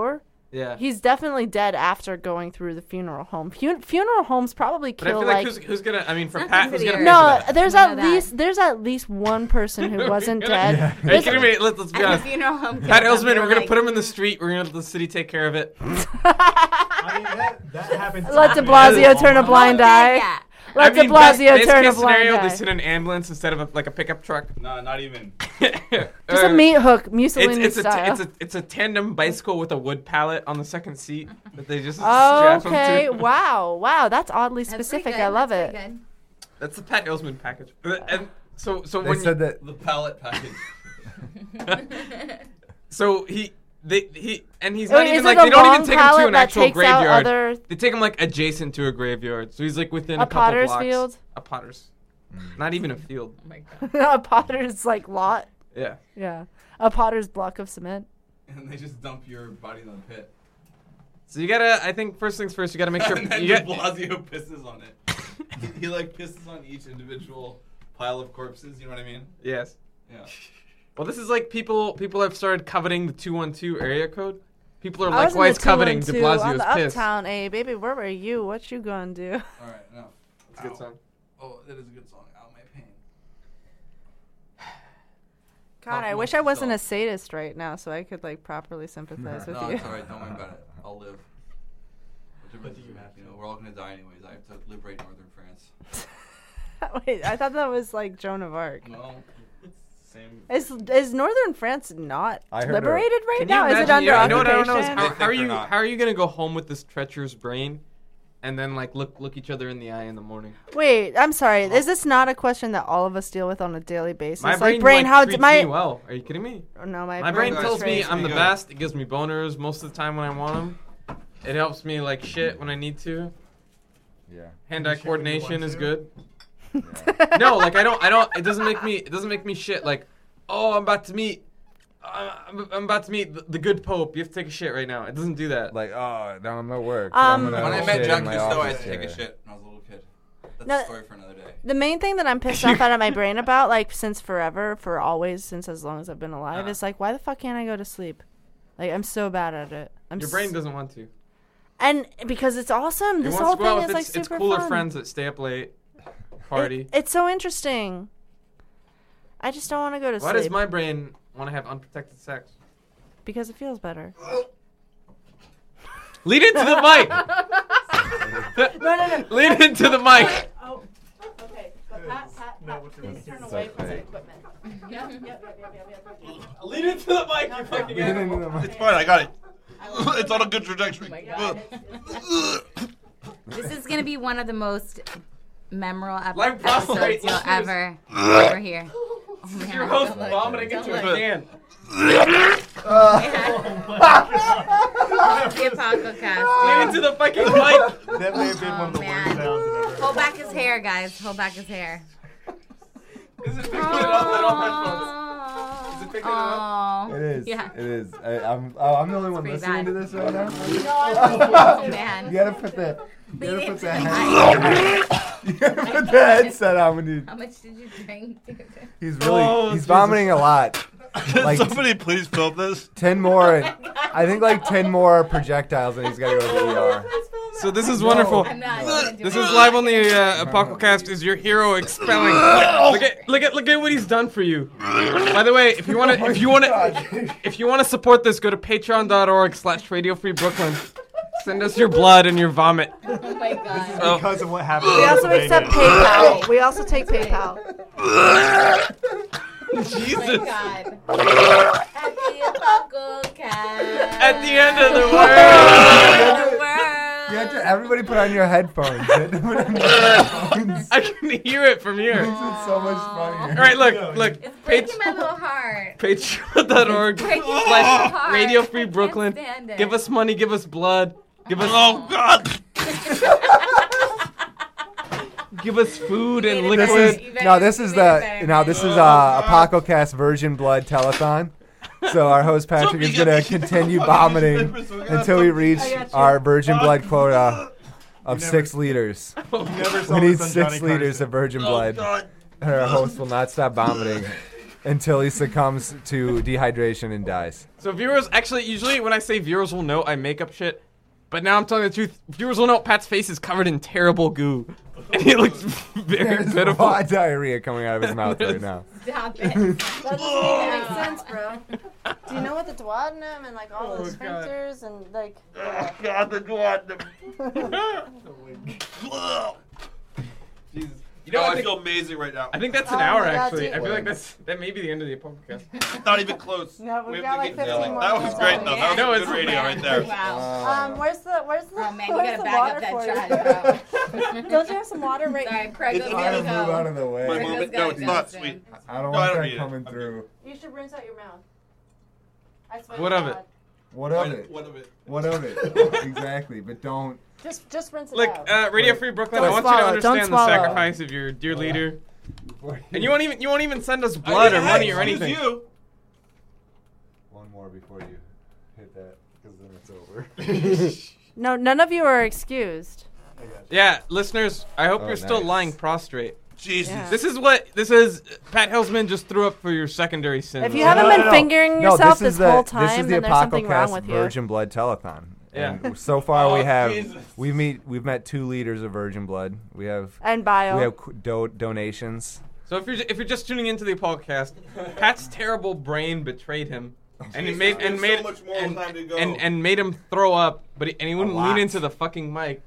Yeah. He's definitely dead after going through the funeral home. Funeral homes probably But I kill feel like who's gonna? I mean, for Pat, who's gonna? Pay for No, that? there's I at know that. least one person who wasn't dead. Are you kidding me? Let's be At the honest. funeral home. Pat kills them, Elsman, we're they're gonna like, put him in the street. We're gonna let the city take care of it. I mean, that happens. Let De Blasio turn a blind eye. Yeah. Let De Blasio turn a blind scenario, eye. they send an ambulance instead of like a pickup truck. No, not even. Just a meat hook, Mussolini It's style. it's a tandem bicycle with a wood pallet on the second seat that they just strap him Okay, to. wow, that's oddly That's pretty specific. good, I love that's it. pretty good. That's the Pat Elsman package. And so They when said that The pallet package. so he's Wait, not is even it like a they don't long even take him to pallet an that actual takes out graveyard. other- They take him like adjacent to a graveyard, so he's like within A a couple potter's blocks. field? A potter's, not even a field. Oh my god. A potter's like lot. Yeah. Yeah, a potter's block of cement. And they just dump your body in the pit. So you gotta, I think first things first, you gotta make sure And then you De get. Blasio pisses on it. he like pisses on each individual pile of corpses. You know what I mean? Yes. Yeah. Well, this is like people have started coveting the 212 area code. People are I was in the likewise coveting De 212 on Blasio's the piss. Uptown. Hey, baby, where were you? What you gonna do? All right, enough. That's a good song. Oh, that is a good song. Out my pain. God, I Compliment wish I wasn't a yourself. sadist right now, so I could like properly sympathize with No, you. it's all right. Don't worry about it. I'll live. What do you have? You know, we're all gonna die anyways. I have to liberate northern France. Wait, I thought that was like Joan of Arc. No, it's the same. Is Northern France not I heard liberated right Can you now? Is it imagine- under you occupation? know what I don't know is They how think are they're you not. how are you gonna go home with this treacherous brain, and then like look each other in the eye in the morning? Wait, I'm sorry. Is this not a question that all of us deal with on a daily basis? My like brain how treats my me well. Are you kidding me? no, My brain brain tells me treats I'm me the good. best. It gives me boners most of the time when I want them. It helps me like shit when I need to. yeah. Hand-eye Shit when you coordination want is to. good. No, like I don't. It doesn't make me shit. Like, oh, I'm about to meet the good Pope. You have to take a shit right now. It doesn't do that. Like, oh, now I'm at work. Um, I'm gonna When I shit met in Jacques my Cousteau, I office had to take a chair. shit when I was a little kid. That's No. a story for another day. The main thing that I'm pissed off out of my brain about, like since forever, for always, since as long as I've been alive, is like, why the fuck can't I go to sleep? Like I'm so bad at it. Your brain doesn't want to. And because it's awesome. It This wants whole to go out thing with is like its super cooler fun. friends that stay up late, party. It's so interesting. I just don't want to go to Why sleep does my brain want to have unprotected sex? because it feels better. Lean into the mic. No. Lean into the mic. Oh, okay. But Pat, please turn away from the equipment. Lean into the mic. You fucking animal. It's fine. I got it. It's on a good trajectory. This is gonna be one of the most memorable Live episodes prostate you'll issues. ever hear. Oh, man. Your host Don't look. vomiting Don't into a look. can. The Apocalypse Lean cast. into the fucking mic. That may have been one of the man. worst sounds I've ever heard. Hold back his hair, guys. Hold back his hair. Is it picking it up? I don't have phones. Is it picking it up? Oh, It is. Yeah. It is. I'm the only one pretty listening bad. to this right now. Oh, man. You gotta put the. You Lean gotta put into the the head. You gotta put the headset on when you. How much did you drink, dude? He's really. Oh, he's Jesus. vomiting a lot. Like Somebody please film this. 10 more. I think like 10 more projectiles, and he's gotta go to the ER. So this is wonderful. I'm not gonna do This it. is live on the Apocalypse. Is your hero expelling? Look at what he's done for you. By the way, if you wanna support this, go to patreon.org/Radio Free Brooklyn. Send us your blood and your vomit. Oh my god. Because of what happened. We in also accept Pennsylvania. PayPal. We also take PayPal. Oh Jesus. my god. At the Apocalypse cast. At the end of the world. You have to, everybody put on your headphones. You have to put on your headphones. I can hear it from here. This is so much funnier. All right, look. It's breaking my little heart. Patreon.org Breaking my heart. Radio Free I can't Brooklyn. stand it. Give us money, give us blood, give us Oh God. give us food and You better- liquid. you better- No, this you is better- this is Apococast Virgin Blood Telethon. So our host Patrick is gonna continue vomiting until we reach our virgin blood quota of 6 liters. Never saw We need this on 6 Johnny liters Carson. of virgin blood. And our host will not stop vomiting until he succumbs to dehydration and dies. So viewers, actually, usually when I say viewers will know, I make up shit. But now I'm telling the truth. Viewers will know Pat's face is covered in terrible goo. And he looks very There's pitiful. raw diarrhea coming out of his mouth right now. Stop it. That doesn't make sense, bro. Do you know what the duodenum and like all the Oh, God. sphincters and like? God, the duodenum. Jesus. You No, know, I I think, feel amazing right now. I think that's an Oh hour, my God, actually. dude. I feel like that may be the end of the podcast. Not even close. No, we've We got have to like get 15 going. more That was minutes great, on though. it. That was No, a it's good radio right there. Wow. Where's the Oh man, you where's gotta the back water up that for trash, you? bro. Don't you have some water right? Sorry, Craig It's was fine. gonna Move out go. of the way. My Craig mom, was no, gonna it's go not soon. sweet. I don't No, I want don't that need it. coming I'm through. You should rinse out your mouth. I swear What to of God. it? What of it? What of it? What of it? Exactly, but don't. Just rinse it Look, out. Radio Free Brooklyn, I Don't want swallow, you to don't understand the swallow. sacrifice of your dear leader. And you won't even send us blood or money or anything. You. One more before you hit that, because then it's over. No, none of you are excused. Yeah, listeners, I hope Oh, you're still nice. lying prostrate. Jesus. Yeah. This is Pat Hillsman just threw up for your secondary sin. If you haven't been fingering yourself this whole time, This is the then there's something wrong Apocalcast with you. Virgin Blood Telethon. Yeah. And so far we Oh, have Jesus. we've met 2 liters of Virgin Blood. We have And bio. donations. So if you're just tuning into the podcast, Pat's terrible brain betrayed him, and he Jesus, made there's so much more time to go. and made him throw up, but he wouldn't lot. lean into the fucking mic.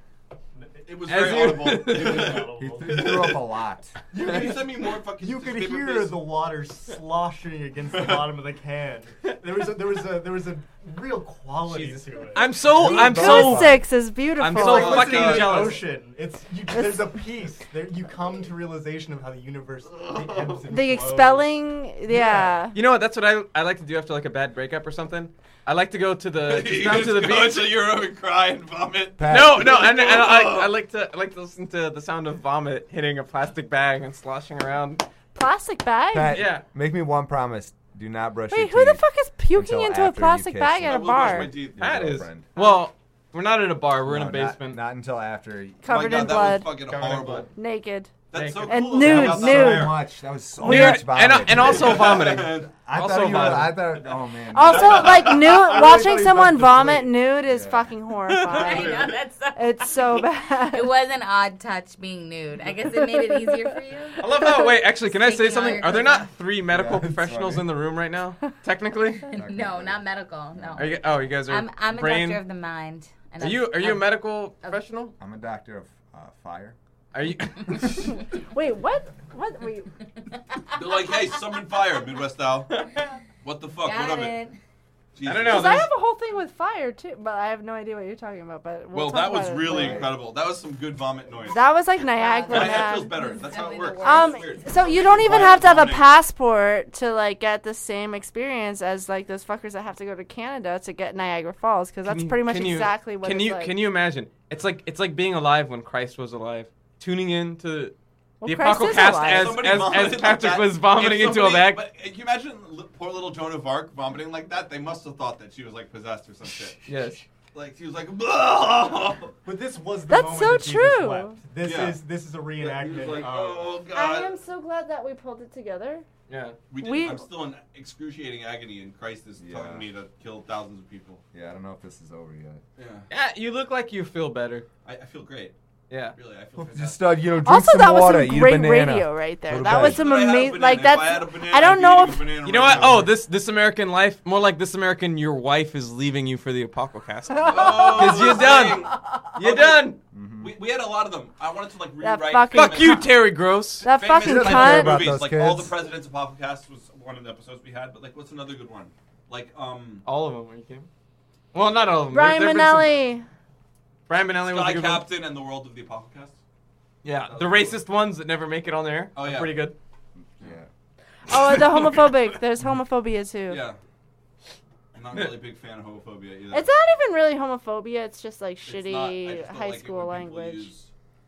It was As very you- audible. It was He audible. threw up a lot. Can you send me more fucking You could paper, hear please? the water sloshing against the bottom of the can. There was a real quality Jesus. to it. I'm so Acoustics is beautiful. I'm so It's like fucking listening to the jealous. Ocean. There's a peace. You come to realization of how the universe ebbs and the flows. expelling, yeah. You know what? That's what I like to do after like a bad breakup or something. I like to go to the You down just to the go beach. to Europe and cry and vomit. Pat, No, and I like to listen to the sound of vomit hitting a plastic bag and sloshing around. Plastic bag? Pat, Yeah. make me one promise. Do not brush your Wait, teeth. who the fuck is puking until into a after you plastic kiss bag them. at I a will brush my bar? teeth. Pat is. girlfriend. Well, we're not in a bar. We're in No, a basement. Not until after. Oh my Covered God, in that blood. was fucking Covered in horrible. blood. Naked. That's so And cool. nude, That was nude. So much. That was so Weird, much vomit. and also vomiting. I also thought you were. vomit. I thought. Oh man. Also, like nude, thought watching you someone meant to vomit sleep. nude is Yeah. fucking I horrifying. know, that's so It's so bad. It was an odd touch being nude. I guess it made it easier for you. I love how. Wait, actually, can I say Taking all something? your Are there clothes not 3 medical Yeah, it's professionals funny. in the room right now? Technically. No, not medical. No. Are you? Oh, you guys are. I'm a brain. doctor of the mind. And Are you a I'm- medical professional? I'm a doctor of fire. Are you? Wait, what? What? Wait. They're like, hey, summon fire, Midwest style. What the fuck? Got what of it. it? Jesus. I don't know. Because I there's- have a whole thing with fire too, but I have no idea what you're talking about. But we'll Well, talk that was about it really later. incredible. That was some good vomit noise. That was like Niagara. My head feels Man. better. That's how it works. It's weird. So you don't even Fire have to have a vomiting. passport to like get the same experience as like those fuckers that have to go to Canada to get Niagara Falls, because that's Can you- pretty much can you- exactly what Can it's you like. can you imagine? It's like being alive when Christ was alive. Tuning in to Well, the Christ is Apocalypse alive. Somebody as vomited like Patrick that. was vomiting If into a somebody- bag. But can you imagine poor little Joan of Arc vomiting like that? They must have thought that she was like possessed or some shit. Yes. Like she was like, "Blah!" But this was the That's moment so that Jesus true. wept. This Yeah. is a He reenactment was like, of. oh I god. am so glad that we pulled it together. Yeah. I'm still in excruciating agony, and Christ is Yeah. telling me to kill thousands of people. Yeah, I don't know if this is over yet. Yeah, Yeah, you look like you feel better. I feel great. Yeah. Really, I feel Just fantastic. drink Also, some that was water, some eat great a banana. radio right there. Go to That bed. was some Should I have a amazing. banana? Like If I had that's. a banana, I don't I'd be know eating a if. banana You know right what? now. Oh, this American life, more like this American. Your wife is leaving you for the Apocalypse. Oh, Because you're done. You're done. We had a lot of them. I wanted to like That rewrite. fucking Fuck you, Terry Gross. That famous fucking like, care cunt. about movies. those Like all the kids. Presidents of Podcast was one of the episodes we had. But like, what's another good one? Like All of them when you came. Well, not all of them. Brian There've been some- Manelli. Brian Manelli was a Sky good one. Captain and the World of the Apocalypse. Yeah, the racist ones that never make it on there. Oh, are yeah. pretty good. Yeah. Oh, the homophobic. There's homophobia too. Yeah. I'm not really a big fan of homophobia either. It's not even really homophobia. It's just like It's not- I shitty just don't high like it school when people language. use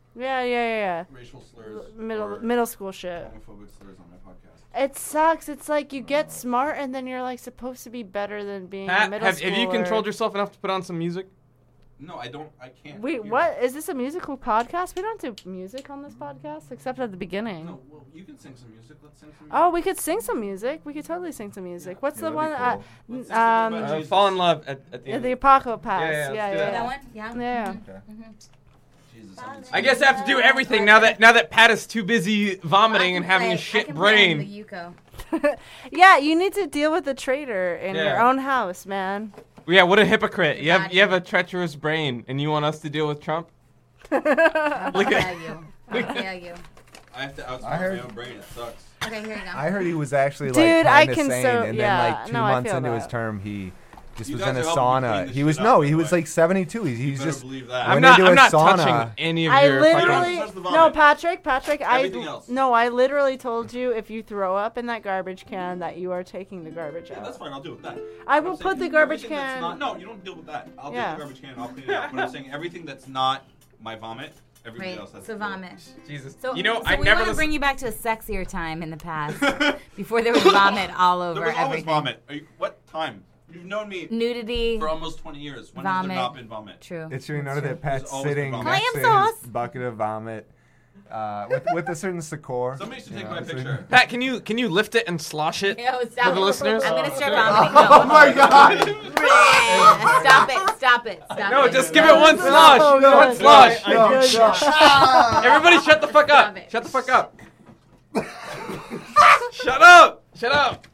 Yeah. racial slurs. Middle or middle school shit. homophobic slurs on my podcast. It sucks. It's like you get smart and then you're like supposed to be better than being a Pat, middle have you schooler. controlled yourself enough to put on some music? No, I don't. I can't. Wait, hear what? Is this a musical podcast? We don't do music on this podcast except at the beginning. No, well, you can sing some music. Let's sing some music. Oh, we could sing some music. We could totally sing some music. What's the one? that'd be Let's sing something about Jesus. Fall in love at the end. The Apocalypse. Yeah, Yeah, let's yeah, do yeah. that. That one? Yeah. Yeah. Jesus, I guess I have to do everything now that Pat is too busy vomiting and having a shit brain. The Yuko. Yeah, you need to deal with the traitor in Yeah. your own house, man. Yeah, what a hypocrite. You Got have a treacherous brain, and you want us to deal with Trump? Look I'll at tell you. I'll tell you. I have to outsmart I heard- my own brain. It sucks. Okay, here you go. I heard he was actually like Dude, I kind of can sane, so- and yeah, then like 2 no, I months feel into his that. term, he just You was guys in a are helping me clean sauna. this He was shit up, by he the was way. like 72. He's You better just believe that. I'm went not into a touching sauna. any of I your literally Touch the vomit. no, Patrick. Everything else. I literally told you if you throw up in that garbage can that you are taking the garbage Yeah, out. that's fine. I'll deal with that. I But will I'm put saying the garbage everything that's can. not- no, you don't deal with that. I'll Yeah. take the garbage can and I'll clean it up. But I'm saying everything that's not my vomit, everything Right, else has so to go. vomit. Jesus. So, You know, so I we never want to listened. bring you back to a sexier time in the past, before there was vomit all over There was always everything. vomit. What time? You've known me Nudity. for almost 20 years. When has Vomit. there not been vomit? True. It's really noted that Pat's There's always sitting vomit. next to Clam his sauce. bucket of vomit with a certain succour. Somebody should you take know, my so- picture. Pat, can you lift it and slosh it Yo, stop for the it. listeners? I'm gonna start vomiting. No. Oh my god! Stop it! Stop it! Stop No, it! just give it one slosh. Oh, no, One no, slosh. No. Everybody, shut the fuck up. Stop it. Shut the fuck up. Shut up. Shut up.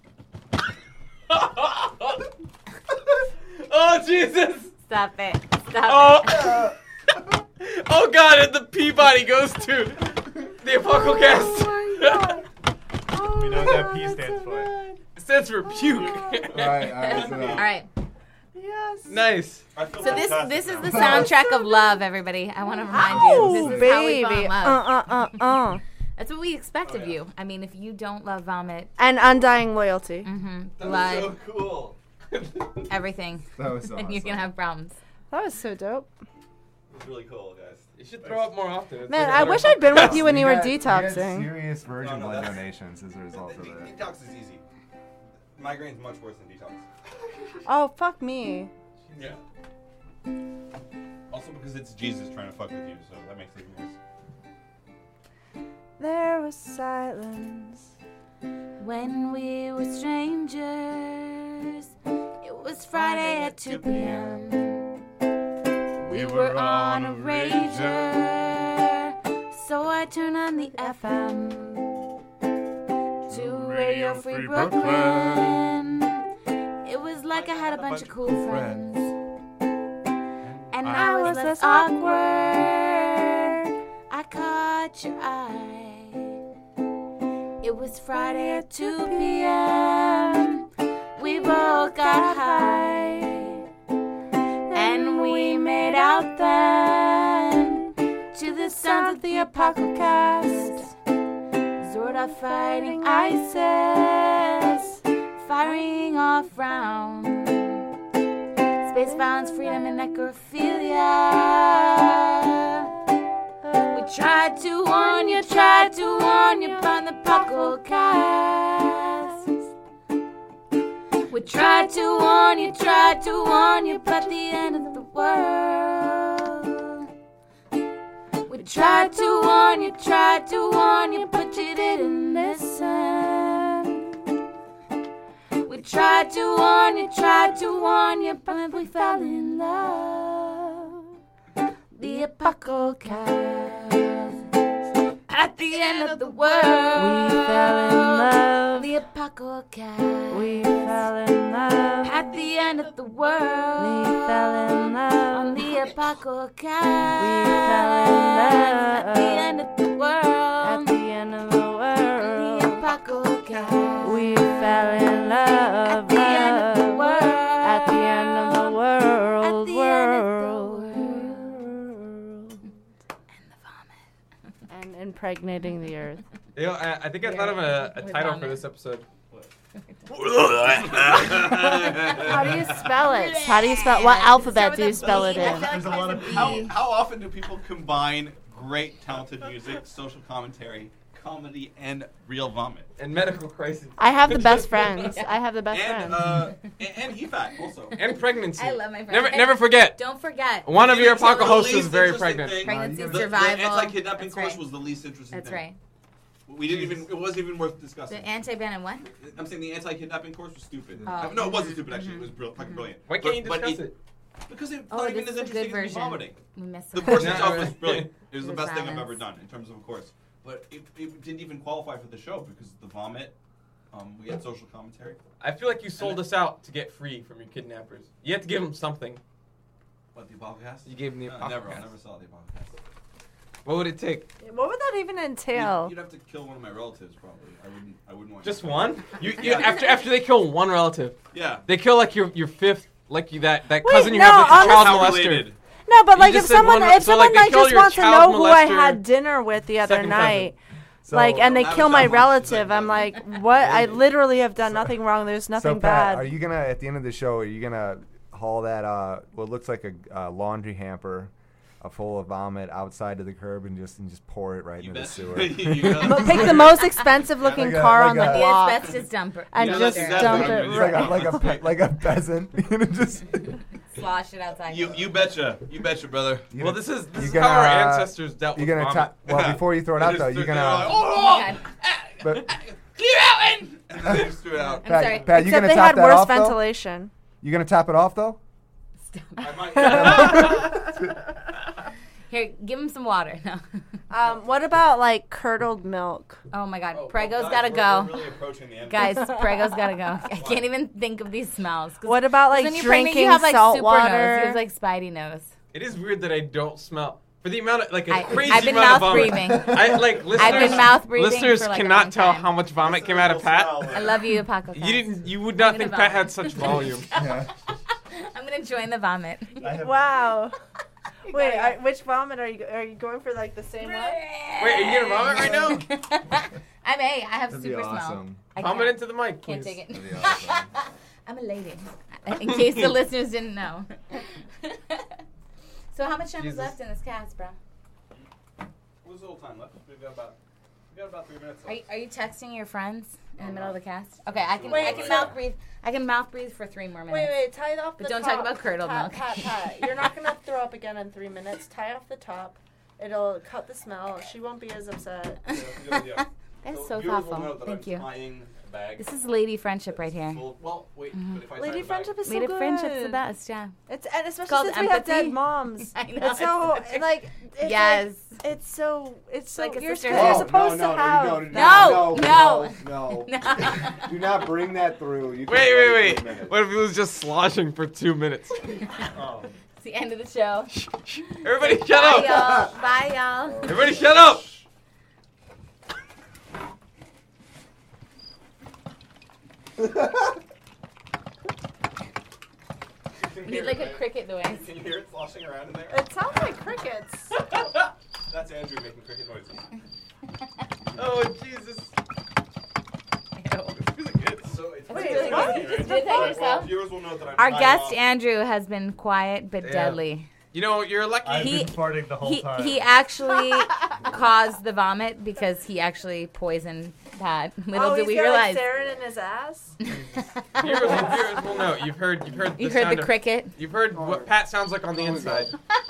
Oh Jesus. Stop it! Stop it! Oh. Oh God! And the Peabody goes to the Apocalypse. We know what that P stands for. It stands for puke. Alright, so All right. Yes. Nice. I feel So this fantastic is the now. soundtrack of love, everybody. I want to remind Oh, you. This is how we fall baby. in love. That's what we expect of yeah. you. I mean, if you don't love vomit, And undying loyalty. That blood, was so cool. everything, That was so and you're gonna have problems. That was so dope. It was really cool, guys. You should throw up more often. It's Man, like a I wish I'd been with you when We you were had detoxing. serious virgin No, blood that's- donations as a result of that. Detox is easy. Migraine's much worse than detox. Oh, fuck me. Yeah. Also because it's Jesus trying to fuck with you, so that makes it worse. There was silence. When we were strangers, it was Friday at 2 p.m. We were on a rager, so I turned on the FM to Radio Free Brooklyn. It was like I had a bunch of cool friends, and I was less awkward. I caught your eye. It was Friday at 2 p.m. We both got high, and we made out then to the sounds of the Apocalypse. Zorda fighting ISIS, firing off rounds. Space violence, freedom, and necrophilia. We tried to warn you about the Apocalypse. We tried to warn you about the end of the world. We tried to warn you, but you didn't listen. We tried to warn you, but we fell in love. The Apocalypse. At the end of the world, We fell in love. The Apocalypse. We fell in love. At the end of the world, We fell in love. on the Apocalypse. We fell in love. At the end of the world, At the end of the the world. Apocalypse. We fell in love. At the end of the world, At the end of the world. At the end of the world. And impregnating the earth. You know, I think I thought of a title for this episode. How do you spell it? How do you spell? What alphabet do you spell it in? There's a lot of How often do people combine great, talented music, social commentary, comedy and real vomit. And medical crisis. I have the best friends. I have the best And friends. and HEFAC also. And pregnancy. I love my friends. Never forget. Don't forget. One of your It's not Apoca the hosts is least very interesting pregnant. thing. Pregnancy The survival. anti-kidnapping That's course right. was the least interesting That's thing. right. We didn't even. It wasn't even worth discussing. The anti-ban and what? I'm saying the anti-kidnapping course was stupid. Oh. No, it wasn't stupid actually. It was fucking brilliant. Why can't you But discuss it? Because it's Oh, not even this as is a good interesting as version. vomiting. We missed The it. course No, itself really. was brilliant. It was the The best thing I've silence. ever done in terms of a course. But it didn't even qualify for the show because the vomit. We had social commentary. I feel like you sold us out to get free from your kidnappers. You have to give them something. What, the Apocast? You gave them the No, never. I Apocast. never saw the Apocast. What would it take? What would that even entail? You'd have to kill one of my relatives probably. I wouldn't want Just you- one? You after they kill one relative, Yeah. they kill like your fifth, like that Wait, cousin you no, have that's a child How molester. related? No, but You like if just said someone one- if so, someone like, they like kill just your wants to child know who I molester, had dinner with the other second cousin. night. So, And they that kill was my that much, relative. like, I'm like, what? I literally have done nothing wrong. There's so nothing Pat, bad. are you gonna at the end of the show? Are you gonna haul that what looks like a laundry hamper, full of vomit outside to the curb and just pour it right You into the bet. sewer? You gotta- Pick the most expensive looking Like a- car like on the a- The block asbestos dumper. and Yeah, just that's exactly dump what it I'm gonna do. right. like a peasant. You know, just Slosh it outside. You betcha, brother. you Well, know, this is you're how our gonna, ancestors dealt with You're gonna vomit. well before you throw it out though. You're They're gonna. like, Oh oh, my God. But clear out and they just threw it out. I'm sorry. Pat, you Except gonna they top had that worse off though? ventilation. You gonna top it off though? I might. Here, give him some water. No. What about like curdled milk? Oh my God. Oh, Prego's guys, gotta we're go. really approaching the end. Guys, Prego's gotta go. I can't even think of these smells. 'Cause What about like when you're pregnant, drinking you have like salt super water? nose. You have like Spidey nose. It is weird that I don't smell. For the amount of, like, a I've crazy been amount of mouth vomit. breathing. I, like, listeners, mouth breathing listeners for, like, a cannot long tell time. how much vomit came out of Pat. I love you, Paco. You would not I'm think gonna Pat vomit. had such volume. Yeah. I'm gonna join the vomit. Wow. Wait, gotta which vomit are you going for? Like the same one? Wait, are you gonna vomit right now? I may. I have That'd be super smell. awesome. I Vomit can't, into the mic, can't please. take it. That'd be awesome. I'm a lady. In case the listeners didn't know. So how much time is Jesus. left in this cast, bro? What's the whole time left? We've got about 3 minutes. Are you texting your friends in the middle of the cast? Okay, I can Wait, so- mouth breathe. I can mouth breathe for 3 more minutes. Wait, tie it off But the don't top. talk about curdled milk. Pat. You're not gonna throw up again in 3 minutes. Tie off the top. It'll cut the smell. She won't be as upset. That is so thoughtful. Thank you. This is lady friendship right here. Well, wait. But if I Lady tie the friendship bag- is so Lady good. friendship's the best, yeah. It's and especially called since we have empathy. dead moms. I know. It's so like it's Yes. like, it's so like a you're, sister. you're Oh, supposed to have No. no. No. Do not bring that through. You can Wait. minutes. What if it was just sloshing for 2 minutes? It's the end of the show. Everybody shut Bye, up! y'all. Bye, y'all. Everybody shut up! We need like a cricket noise. Can you hear it sloshing around in there? It sounds like crickets. That's Andrew making cricket noises. Oh, Jesus. It's so it's Wait, really what? good. You just did that yourself? Viewers will know that I'm Our tying guest off. Andrew has been quiet but Yeah. deadly. You know, you're lucky. I've He- been farting the whole time. He actually caused the vomit because he actually poisoned Pat. Little did he's we got realize. like sarin in his ass. Viewers will know. You've heard You the heard sound the of- cricket? You've heard what Pat sounds like on the inside.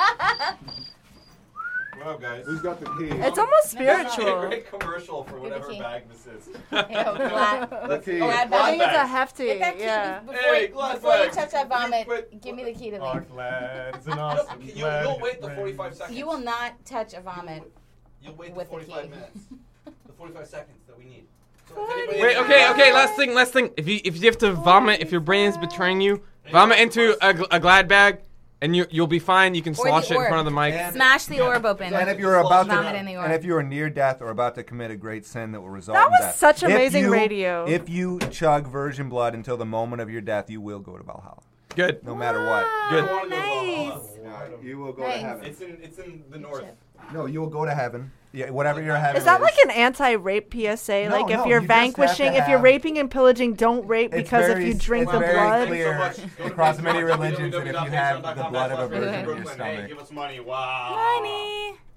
Wow, guys. Who's got the key? It's almost This would be a spiritual. great commercial for whatever key. bag this is. The key. Glad I bag. think it's a hefty. Get that key Yeah. before, Hey, you, glad before you bag. touch that vomit. Quit. Give me the key to Our leave. flad's an awesome You'll wait the 45 seconds. You will not touch a vomit. You'll wait the with the 45 key. minutes. The 45 seconds that we need. So if anybody- Wait, okay, last thing. If you have to vomit, if your brain is betraying you, vomit into a glad bag, and you'll be fine. You can Or the slosh it in orb. front of the mic. And- Smash the orb open. And if you're about to, Vomit in the orb. and if you are near death or about to commit a great sin that will result That in was death, such if amazing you- radio. If you chug virgin blood until the moment of your death, you will go to Valhalla, Good. no matter what. Good. Oh, nice. You will go Nice. to heaven. It's in the north. No, you will go to heaven. Yeah, whatever your heaven Is that like an anti-rape PSA? No, like if no, you're you just have to vanquishing, if you're have- raping and pillaging, don't rape It's because very- if you drink it's the very blood. clear Thanks so much. Go to across many Patreon, religions that if you have the blood of a www.patreon.com/FreedomFreeBrooklyn. virgin in your Hey, stomach. give us money. Wow. Money.